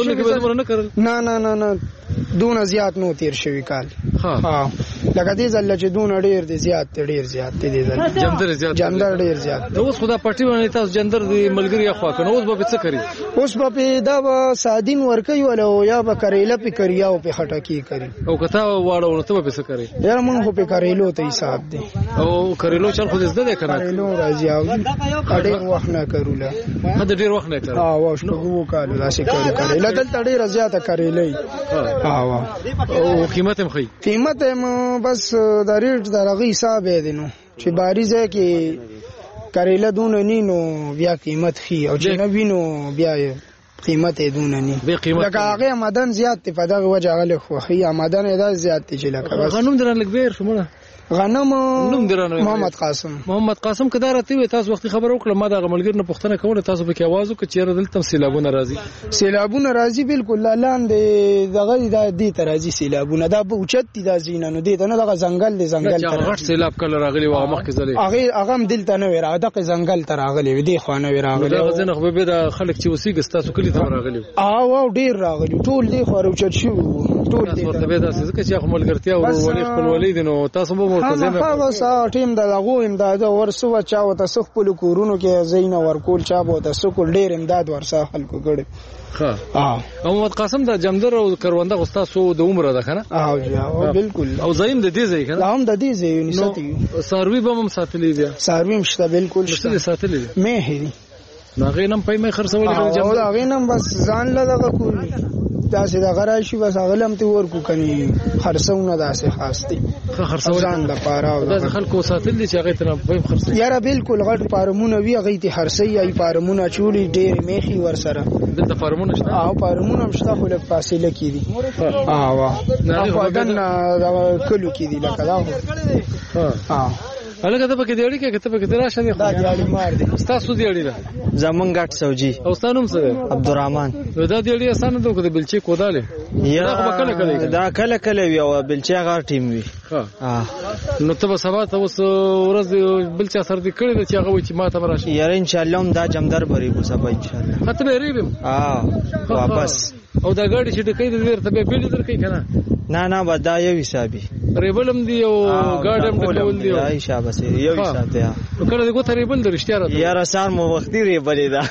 دا نه نه نه نه دون زیات نو تیر شوی کال ها لکه دې ځل چې دون ډیر دي زیات ډیر زیات دي جمدر زیات جمدر ډیر زیات اوس خدا پټي باندې تاسو جندر دی ملګری خوا کنه اوس به څه کوي اوس به دا به سادین ورکي ولا یا به کریله په کریا او په خټکی کوي او کته واړو نو ته به څه کوي یار مونږ په کریلو ته حساب دی او کریلو چل خو دې زده کنه کریلو راځي او ډیر وخت نه کوله دا ډیر وخت نه کوي ها واښنو وو کالو داسې کوي کریله دلته ډیر زیاته کریلې ها وا او قیمت هم خي قیمت هم بس د ریټ درغه حساب دی نو چې باریزه کې کریله دون نه نو بیا قیمت خي او چې نه وینو بیا قیمت دون نه لکه هغه آمدن زیات په دغه وجه غل خو خي آمدن ادا زیات دي چې لکه بس غنوم درن لګ بیر شموله غنم نوم درانه محمد قاسم محمد قاسم کدا راته تاسو وخت خبر وکړه ما د ملګر نه پښتنه کوله تاسو به کې आवाज وکړي چې دلته سیلابونه راځي سیلابونه راځي بالکل لاندې دغه د دې ترازی سیلابونه دا به اوچت دي د زینه نو دې نه دغه ځنګل دي ځنګل ته غټ سیلاب کله راغلی و مخ کې زلي هغه هغه هم دلته نه وره دغه ځنګل ته راغلی و دې خوانه وره راغلی دا ځنه خو به د خلک چې وسیګ تاسو کلی ته راغلی او او ډیر راغلی ټول دې خو اوچت شو ټول دې ورته به دا څه چې خپل ملګرتیا او ولي خپل ولید نو تاسو به مرکزونه سا ټیم د لغو امداد ورسو چاو ته سخ په کورونو کې زین ورکول چا بو ته سکول ډیر امداد ورسا خلکو کړي ها اه محمد قاسم د جمدر او کرونده غستا سو د عمره ده کنه اه جا بالکل او زایم د دې ځای کنه هم د دې ځای نستی ساروی به هم ساتلې بیا ساروی مشته بالکل شته ساتلې مې هری ناغې نم پای مې خرڅول جمدر او هغه نم بس ځان لږه کول دا سې د غراشي بس غلم ته ورکو کني خرڅونه داسې خاص دي خرڅول ځان د پاره او د خلکو ساتل دي چې هغه ته په خرڅي یاره بالکل غټ پارمونه وی هغه ته خرڅي ای پارمونه چولی ډېر میخي ور سره د پارمونه شته او پارمونه مشته خو له فاصله کې دي ها وا نه دن د کلو کې دي لکه دا ها ها هغه ته پکې دیړي کې کته پکې راشه دي دا دیړي مار دي تاسو دیړي ده زمون غټ سوجي او ستانوم څه عبدالرحمن دا دیړي اسانه ته کو د بلچې کوداله یا کله کله دا کله کله وی او بلچې غار ټیم وی ها نو ته سبا ته اوس ورځ بلچې سر دي کړی چې هغه چې ما ته راشي یاره ان شاء الله هم دا جمدر بری کو سبا ان شاء الله خاطر ریبم ها واپس او دا ګاډي چې ټکې د ورته به بیل درکې کنه نه نه بدا یو حسابي ریبلم دی او ګاډم ټکول دی یا حساب سره یو حساب دی کله دغه ته ریبل درشتیا راته یاره سار مو وختي ریبلې دا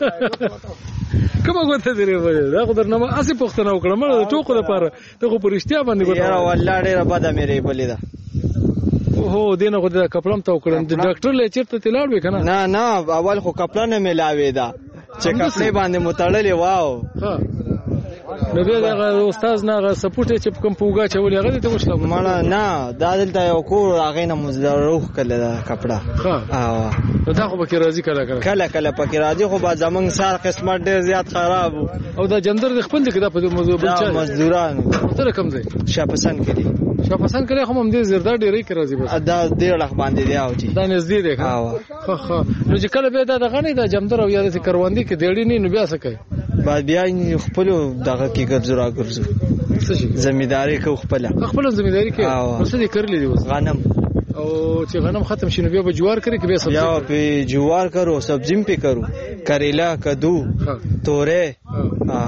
کومه غوته دی ریبل دا خو درنه اسی پښتنه وکړه مړه د ټوکو لپاره ته خو پرشتیا باندې ګوته یاره والله ډیره بده مې ریبلې دا هو دینه خو د کپلم ته وکړم د ډاکټر له چیرته تلاړ وکنه نه نه اول خو کپلانه ملاوي دا چې کپلې باندې متړلې واو ها نو بیا دا استاد نه سپورټ چې کوم پوګه چولې هغه ته وښله مړه نه دا دلته یو کور هغه نه مزروخ کله دا کپڑا ها نو دا خو به کې راځي کله کله کله کله پکې راځي خو با زمنګ سار قسمت ډیر زیات خراب او دا جندر د خپل کې دا په موضوع بل چا مزدوران ته کوم ځای شاپسند کلی شاپسند کلی هم هم دې زردا ډېرې کې راځي بس دا ډېر لخ باندې دی او جی دا نږدې دی ها ها نو چې کله به دا دغه نه دا جمدر او یاد کروندې کې ډېرې نه نو بیا څه کوي بعد بیا خپل دغه کې ګرځو را ګرځو څه شي زمینداری کو خپل خپل زمینداری کې څه دې کړلې دي غنم او چې غنم ختم شي نو بیا به جوار کړی کې بیا سبزی یا په جوار کرو سبزیم په کرو کریلا کدو توره ها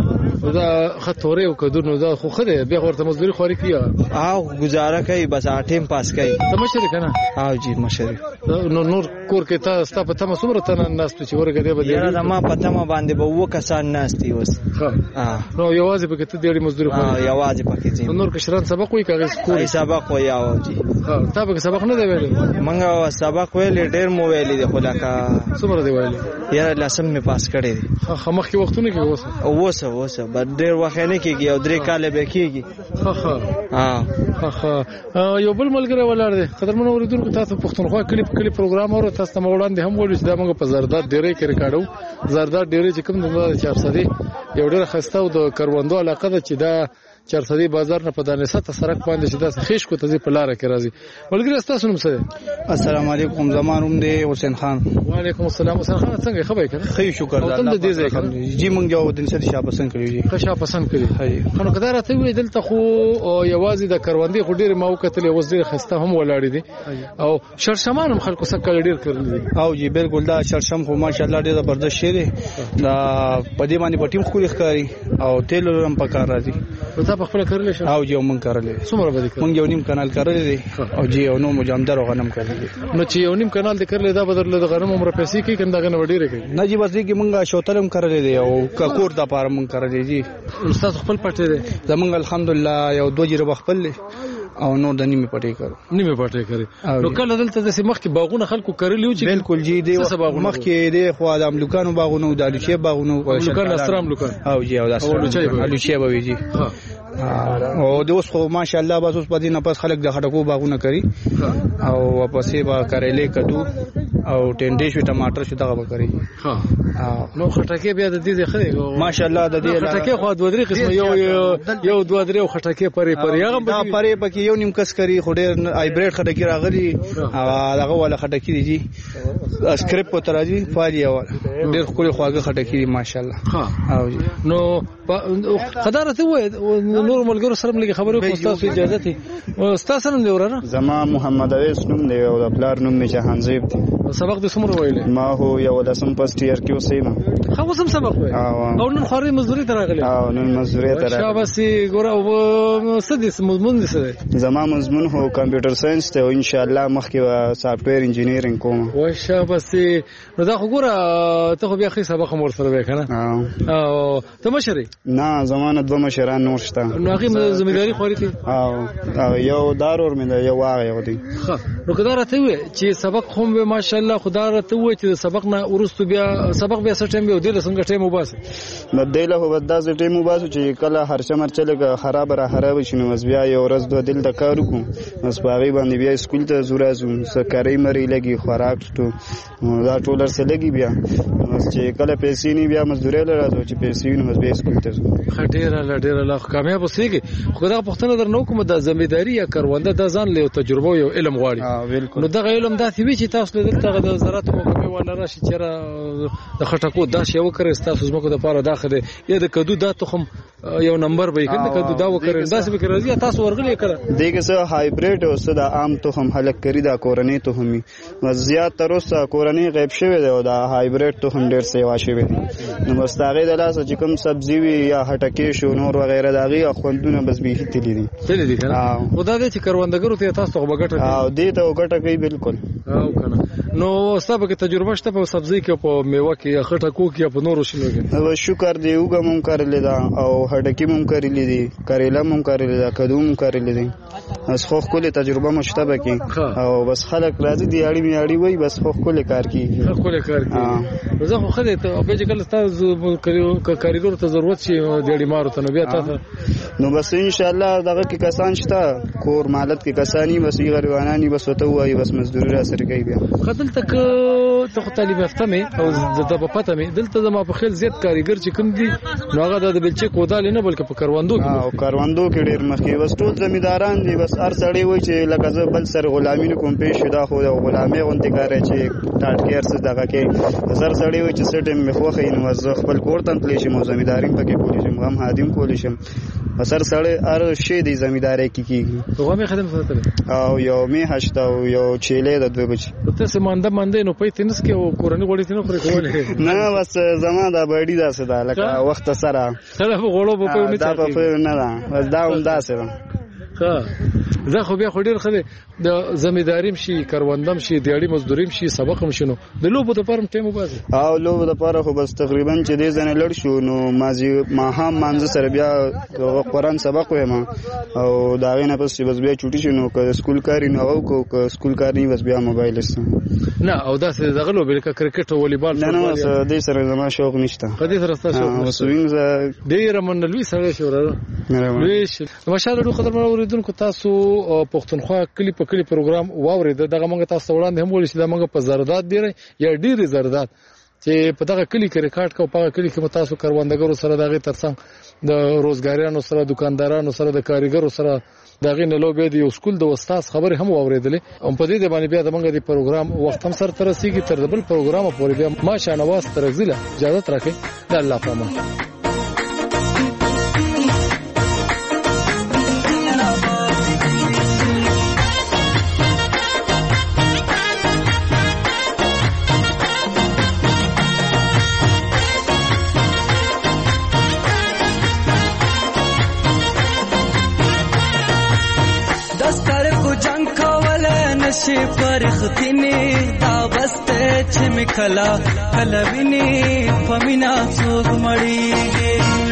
دا خطورې او کدو نو دا خو خده بیا ورته مزدوري خوري کیه او گزاره کوي بس اټیم پاس کوي ته مشرک نه او جی مشرک نو نور کور کې تا ستا په تمه سمره ته ناست چې ورګه دی بده یاره ما په تمه باندې به و کسان ناستي اوس ها نو یوازې په کې ته ډېری مزدوري خوري ها یوازې پکې ځي نور کشران سبق وي کاغذ کوی سبق وي او جی ها تا به سبق نه دی ویل منګه سبق ویل ډېر مو ویل دي خو لکه سمره دی ویل یاره لاسم می پاس کړی دي ها مخکې وختونه کې اوس اوس اوس بل ډېر وخت نه کېږي او درې کال به کېږي ها ها ها ها یو بل ملګری ولاړ دی قدرمن اوریدونکو تاسو پښتونخوا کلیپ کلیپ پروګرام اورو تاسو ته وړاندې هم وایو چې دا موږ په زرداد ډېرې کې ریکارډو زرداد ډېرې چې کوم د چار سدي یو ډېر خسته او د کروندو علاقه ده چې دا چار سدي بازار نه په دانسه ته سرک باندې چې دا خېش کو ته په لار کې راځي ملګری تاسو نوم څه السلام علیکم زمانوم دی حسین خان وعلیکم السلام حسین خان څنګه خبرې کړې خې شکر الله تم دې ځای کړ جی مونږ جو د نشه شاه پسند کړی جی ښه شاه پسند کړی هي نو کدا راته وی دلته خو یوازې د کروندې خو ډېر موقعته له وزیر خسته هم ولاړې دي او شرشمان هم خلکو سره ډېر کړل دي او جی بالکل دا شرشم خو ماشاءالله ډېر زبردست شی دی دا پدې باندې پټیم خو ښکاری او تیل هم پکار راځي ته په خپل کړل شي او جو مونږ کړل څومره به مونږ یو نیم کانال کړل دي او جی او نو مجامدر غنم کړل نو چې یو نیم کانال دې کړل دا بدل د غنم عمر پیسې کې کنده غنم ډېر کوي نه جی بس دې کې مونږه شوتلم کړل دي او ککور د پاره مونږ کړل دي استاد خپل پټه دي زمونږ الحمدلله یو دوه جره خپل او نو د نیمه پټې کړو نیمه پټې کړې نو کله دلته د سیمخ کې باغونه خلکو کړلیو چې بالکل جی دی مخ کې دی خو د املوکانو باغونه د الوچې باغونه او لوکان اسرام لوکان او جی او د الوچې به جی او د اوس خو ماشاءالله بس اوس په دې نه پس خلک د خټکو باغونه کوي او پسې با کریلې کدو او ټنډې شو ټماټر شو دغه وکړي ها نو خټکې بیا د دې خري ماشاءالله د دې خټکې خو دوه درې قسم یو یو دوه درې خټکې پرې پرې هغه دا پرې پکې یو نیم کس کوي خو ډېر هایبریډ خټکې راغلي هغه ولا خټکې دي سکرپ په تراځي فالي او ډېر خوري خواږه خټکې دي ماشاءالله ها او نو قدرته و نور ملګرو سره لږ خبرې کوم تاسو اجازه ته استاد سره دی وراره زما محمد اویس نوم دی او د پلار نوم می جهان زیب دی سبق د څومره ویلې ما هو یو لسم پست ایئر کې اوسېم خو سم سبق وای او نن خوري مزدوري ته راغلی او نن مزدوري ته راغلی شاباسي ګور او سدس مضمون دي سره زما مضمون هو کمپیوټر ساينس ته او ان شاء الله مخکې سافټویر انجینیرینګ کوم و شاباسي نو دا خو ګور ته خو بیا خې سبق مور سره وکړه او ته مشري نه زمانه دوه مشران نور شته نو هغه زمینداری خوري ته او یو دارور مې یو هغه یو دی ښه نو کدا راته وي چې سبق هم به ماشاءالله خدا راته وي چې سبق نه ورستو بیا سبق بیا څه ټیم به دی څنګه ټیم وباسه بدله هو بداز ټیم وباسو چې کله هر شمر چلګه خراب را خراب شي نو بیا یو ورځ دوه دل د کار وکم بس باغی باندې بیا سکول ته زورازم سکرای مری لګي خوراک ته دا ټولر سره لګي بیا بس چې کله پیسې نه بیا مزدوري لرازو چې پیسې نه بس بیا سکول ته خټیره لډیره لا کامیاب وسیږي خدا پښتنه در نو کوم د زمینداری یا کرونده د ځان له تجربه یو علم غواړي نو دغه علم داسې وی چې تاسو دلته د زراعت موقعه ولا راشي چې د خټکو داش یو کړی تاسو زموږ د پاره داخله یا د کدو د تخم یو نمبر به کړي کدو دا وکړي داسې به کړی تاسو ورغلی کړه دغه څه هایبریډ او څه د عام تخم هلک کړی دا کورنۍ تخمي زیات تر اوسه کورنۍ غیب شوی دی او دا هایبریډ تخم ډیر سیوا شوی دی نو مستغی د لاس چې کوم سبزی وی یا هټکی شو نور وغیرہ داغي خوندونه بس به تللی دي تللی دي کنه خدا دې چې کروندګرو ته تاسو وګټه او دې ته وګټه کوي بالکل او کنه نو سبا کې تجربه شته په سبزی کې په میوه کې یا خټکو کې په نورو شنو کې او شکر دی وګم هم کړل دا او هټکی هم کړل دي کریلا هم کړل دا کدو هم کړل دي اس خو خپل تجربه مشتبه کې او بس خلک راځي دی اړي می اړي وای بس خو خپل کار کوي خپل کار کوي زه خو خدای ته به چې کله تاسو کاریګر ته ضرورت شي د اړي مارو ته نو بیا تاسو نو بس ان شاء الله دغه کې کسان شته کور مالت کې کسانی بس غریبانانی بس وته وایي بس مزدوري را سره کوي بیا خدل تک ته طالب یافته مې او د په پته مې دلته زما په خیل زیات کاریګر چې کوم دي نو هغه د بلچې کودال نه بلکې په کاروندو کې او کاروندو کې ډیر مخکې بس ټول زمیداران دي بس هر سړی وایي چې لکه زه بل سر غلامي نه کوم پېښ شو دا خو غلامي غونډه کوي چې ټاټ کېر څه دغه کې زر سړی وایي چې سټم مې خوخه نو زه خپل کور ته تللی شم زمیداری پکې کولی شم هم حادم کولی شم سر سړی هر شی دی زمیداری کې کیږي هغه مې خدمت ساتل او یو مې هشت او یو چيله د دوه بچي ته سمانده مانده نو پې تنس کې او کورنۍ غوړې تنو پر کولې نه بس زما دا بډی دا څه دا لکه وخت سره سره غوړو په په دا په نه دا بس دا هم دا سره ها زه خو بیا خو ډیر خله د زمیداریم شي کاروندم شي دیاړي مزدوریم شي سبق هم شنو د لوبو د پرم ټیمو بازي او لوبو د پاره خو بس تقریبا چې دې ځنه لړ شو نو مازی ما هم مانځ سره بیا قرآن سبق وایم او دا غینه پس بس بیا چوټی شنو که سکول کاری نه او که سکول کاری بس بیا موبایل است نه او دا څه دغه لوبې لکه کرکټ او والیبال نه نه دې سره زما شوق نشته دې سره ستاسو شوق نشته سوینګ ډیر منلوي سره شوره ویش ماشاءالله ډو قدر اوریدونکو تاسو پښتونخوا کلی په کلی پروګرام واورید دغه موږ تاسو وړاندې هم ولې چې دا موږ په زرداد دی یا ډیر زرداد چې په دغه کلی کې ریکارډ کو په کلی کې تاسو کاروندګرو سره دغه ترڅنګ د روزګاریانو سره دکاندارانو سره د کاریګرو سره دغه نه لوبې دی اسکول د استاد خبره هم اوریدلې او په دې باندې بیا د موږ د پروګرام وخت هم سره ترسيږي تر بل پروګرام پورې بیا ماشا نواز ترغزله اجازه راکړئ د الله په امان نشي پرختنی دا بسته چې مکلا کلویني پمینا څوک مړیږي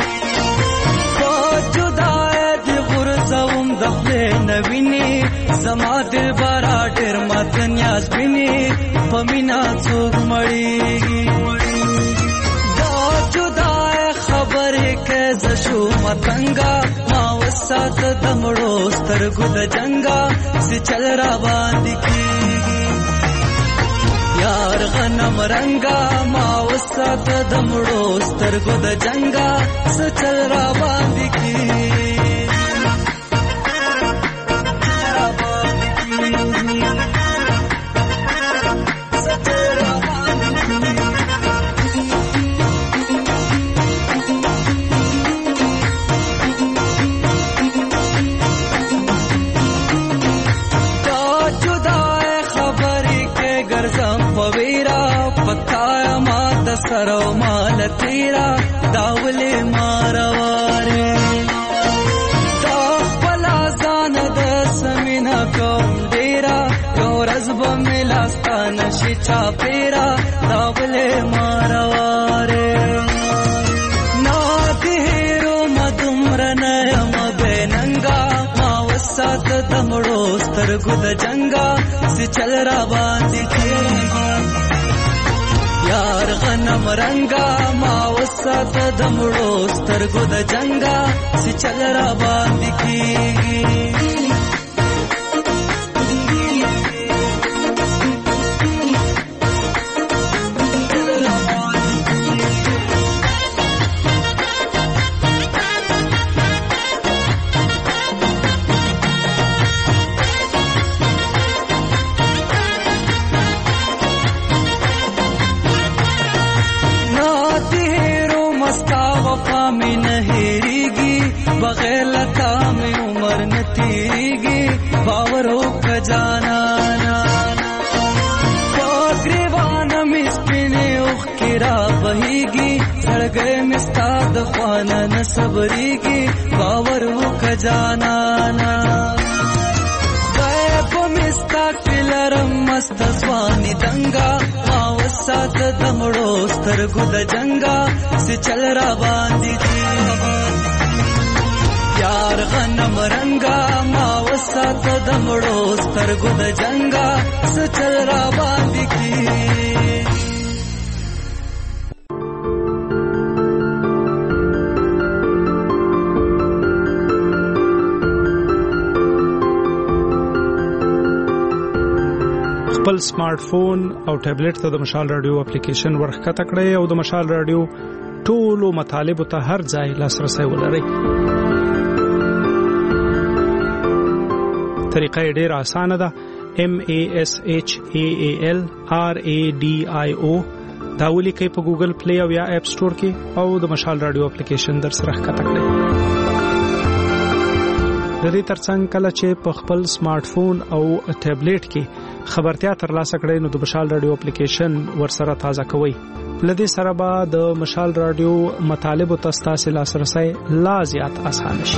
په جدای دی غرزوم دخله نویني زما دل بارا ډېر ماتن یاز بیني پمینا څوک مړیږي دا جدای خبره کې زشو متنګا سات دمړو سترګو د جنگا سي چل را باندې کیږي یار غنم رنگا ما وسات دمړو سترګو د جنگا سي چل را باندې کیږي سرو مال تیرا داوله مارواره دا پلا ځان د سمینا کوم ډیرا یو رزب ملاستان شي چا پیرا داوله مارواره نا دیرو مدمرنه مبننګا ما وسات دمړو سترګو د جنگا سي چل را باندې کیږي یار غنم رنگا ما وسات دمړو سترګو د جنگا سي چل را باندې کیږي بغیر لتا میں عمر نتیگی باورو کا جانا پاگریوانا مسپنے اخ کرا بہیگی سڑگئے مستاد خوانا نصبریگی باورو کا جانا غیب مستا کلرم مستزوانی دنگا ماوسات دمڑو سترگو دا جنگا سی چل را باندی دی یار غنم رنگا ما وسات دمړو سترګو د جنگا سچل را باندې کی خپل سمارټ فون او ټابلیټ ته د مشال رادیو اپلیکیشن ورخکته کړئ او د مشال رادیو ټولو مطالبو ته هر ځای لاسرسی ولرئ. طریقه یې ډېره اسانه ده. M A S H A A L R A D I O دا ولیکئ په ګوګل پلی او یا اپ سٹور کې او د مشال رادیو اپلیکیشن در سره ښکته کړئ. د دې ترڅنګ کله چې په خپل سمارټ فون او ټابلیټ کې خبرتیا ترلاسه کړئ نو د مشال رادیو اپلیکیشن ورسره تازه کوئ. لدې سره به د مشال رادیو مطالبو ته ستاسو لاسرسی لا زیات آسان شي.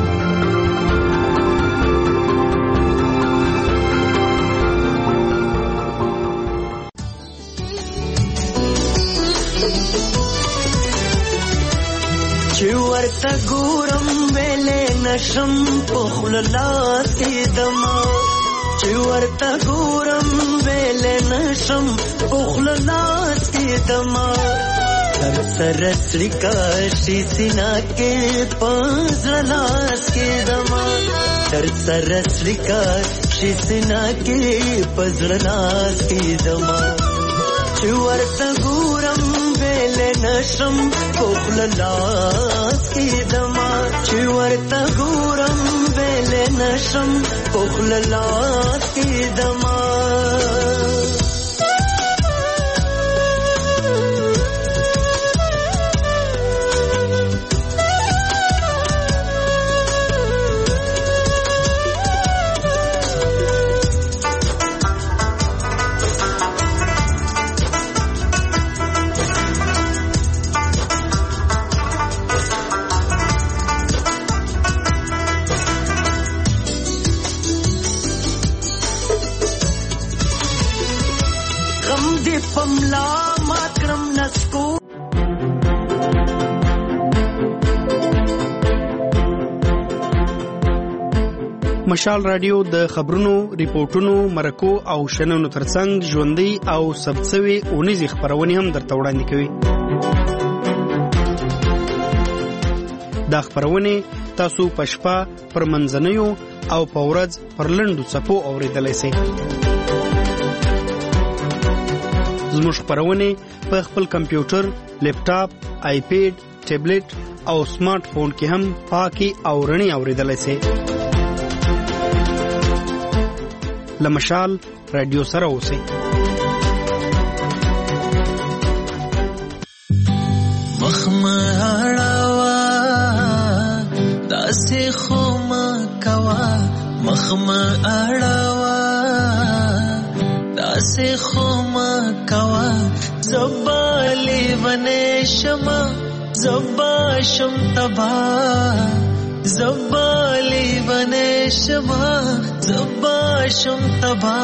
چې ورته ګورم ویلې نشم په خوله لاس کې دما چې ورته ګورم ویلې نشم په خوله لاس کې دما هر سره سړیکا شي سینا کې پزړه لاس کې دما هر سره سړیکا شي سینا کې پزړه لاس کې دما چې ورته ګورم ویلې نشم په خوله لاس کې دما چې ورته ګورم ویلې نشم په خوله لاس کې دما مشال رادیو د خبرونو، ریپورتونو، مرکو او شننو ترڅنګ ژوندۍ او ثبتسوي اونیزې خبرونه هم درته وړاندې کوي. دا خبرونه تاسو په شپه پر منځنیو او په ورځ پر لنډو څپو اوریدلای شئ. زموږ خبرونه په خپل کمپیوټر، لیپټاپ، آیپیډ، ټابلیټ او سمارټ فون کې هم پاکي او رڼي اوریدلای شئ. لمشال رادیو سره اوسئ. مخمه اړوا داسې خو ما کوا مخمه اړوا داسې خو ما کوا زبالي ونشما زبا شم تبا زبالی ونشما زبا شم تبا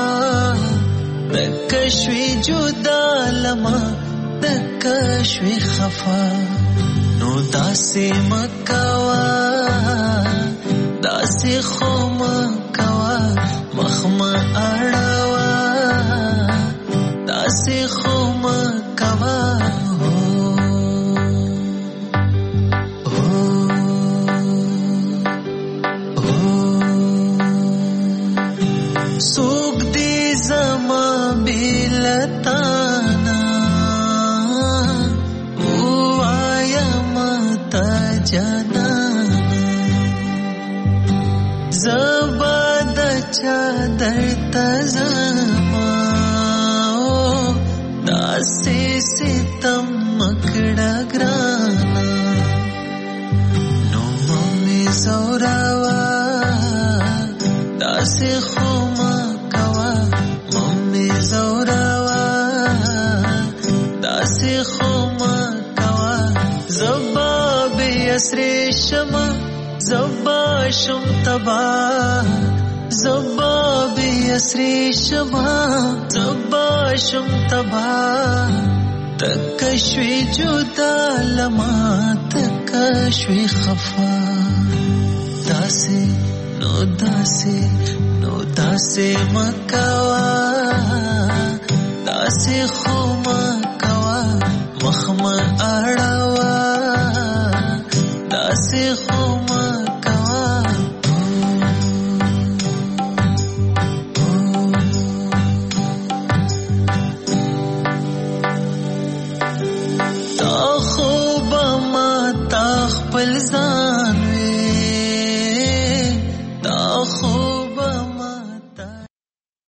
دکشوی جدا لما دکشوی خفا نو داسی مکوا داسی خو مکوا مخما اڑوا داسی خو مکوا سوک دی زما بیلتانا وایا متا جانانا زباد چادر تزما داسی ستم مکڑا گرانا نو ممی زوراوا داسی خوما کوا ممی زوراوا داسی خوما کوا زباب یسری شما زبا شم تبا زباب یسری شما زبا شم تبا تکشوی جدا لما تکشوی خفا داسی نو داسې نو داسې مکوا داسې خو مکوا مخ ما اړوا داسې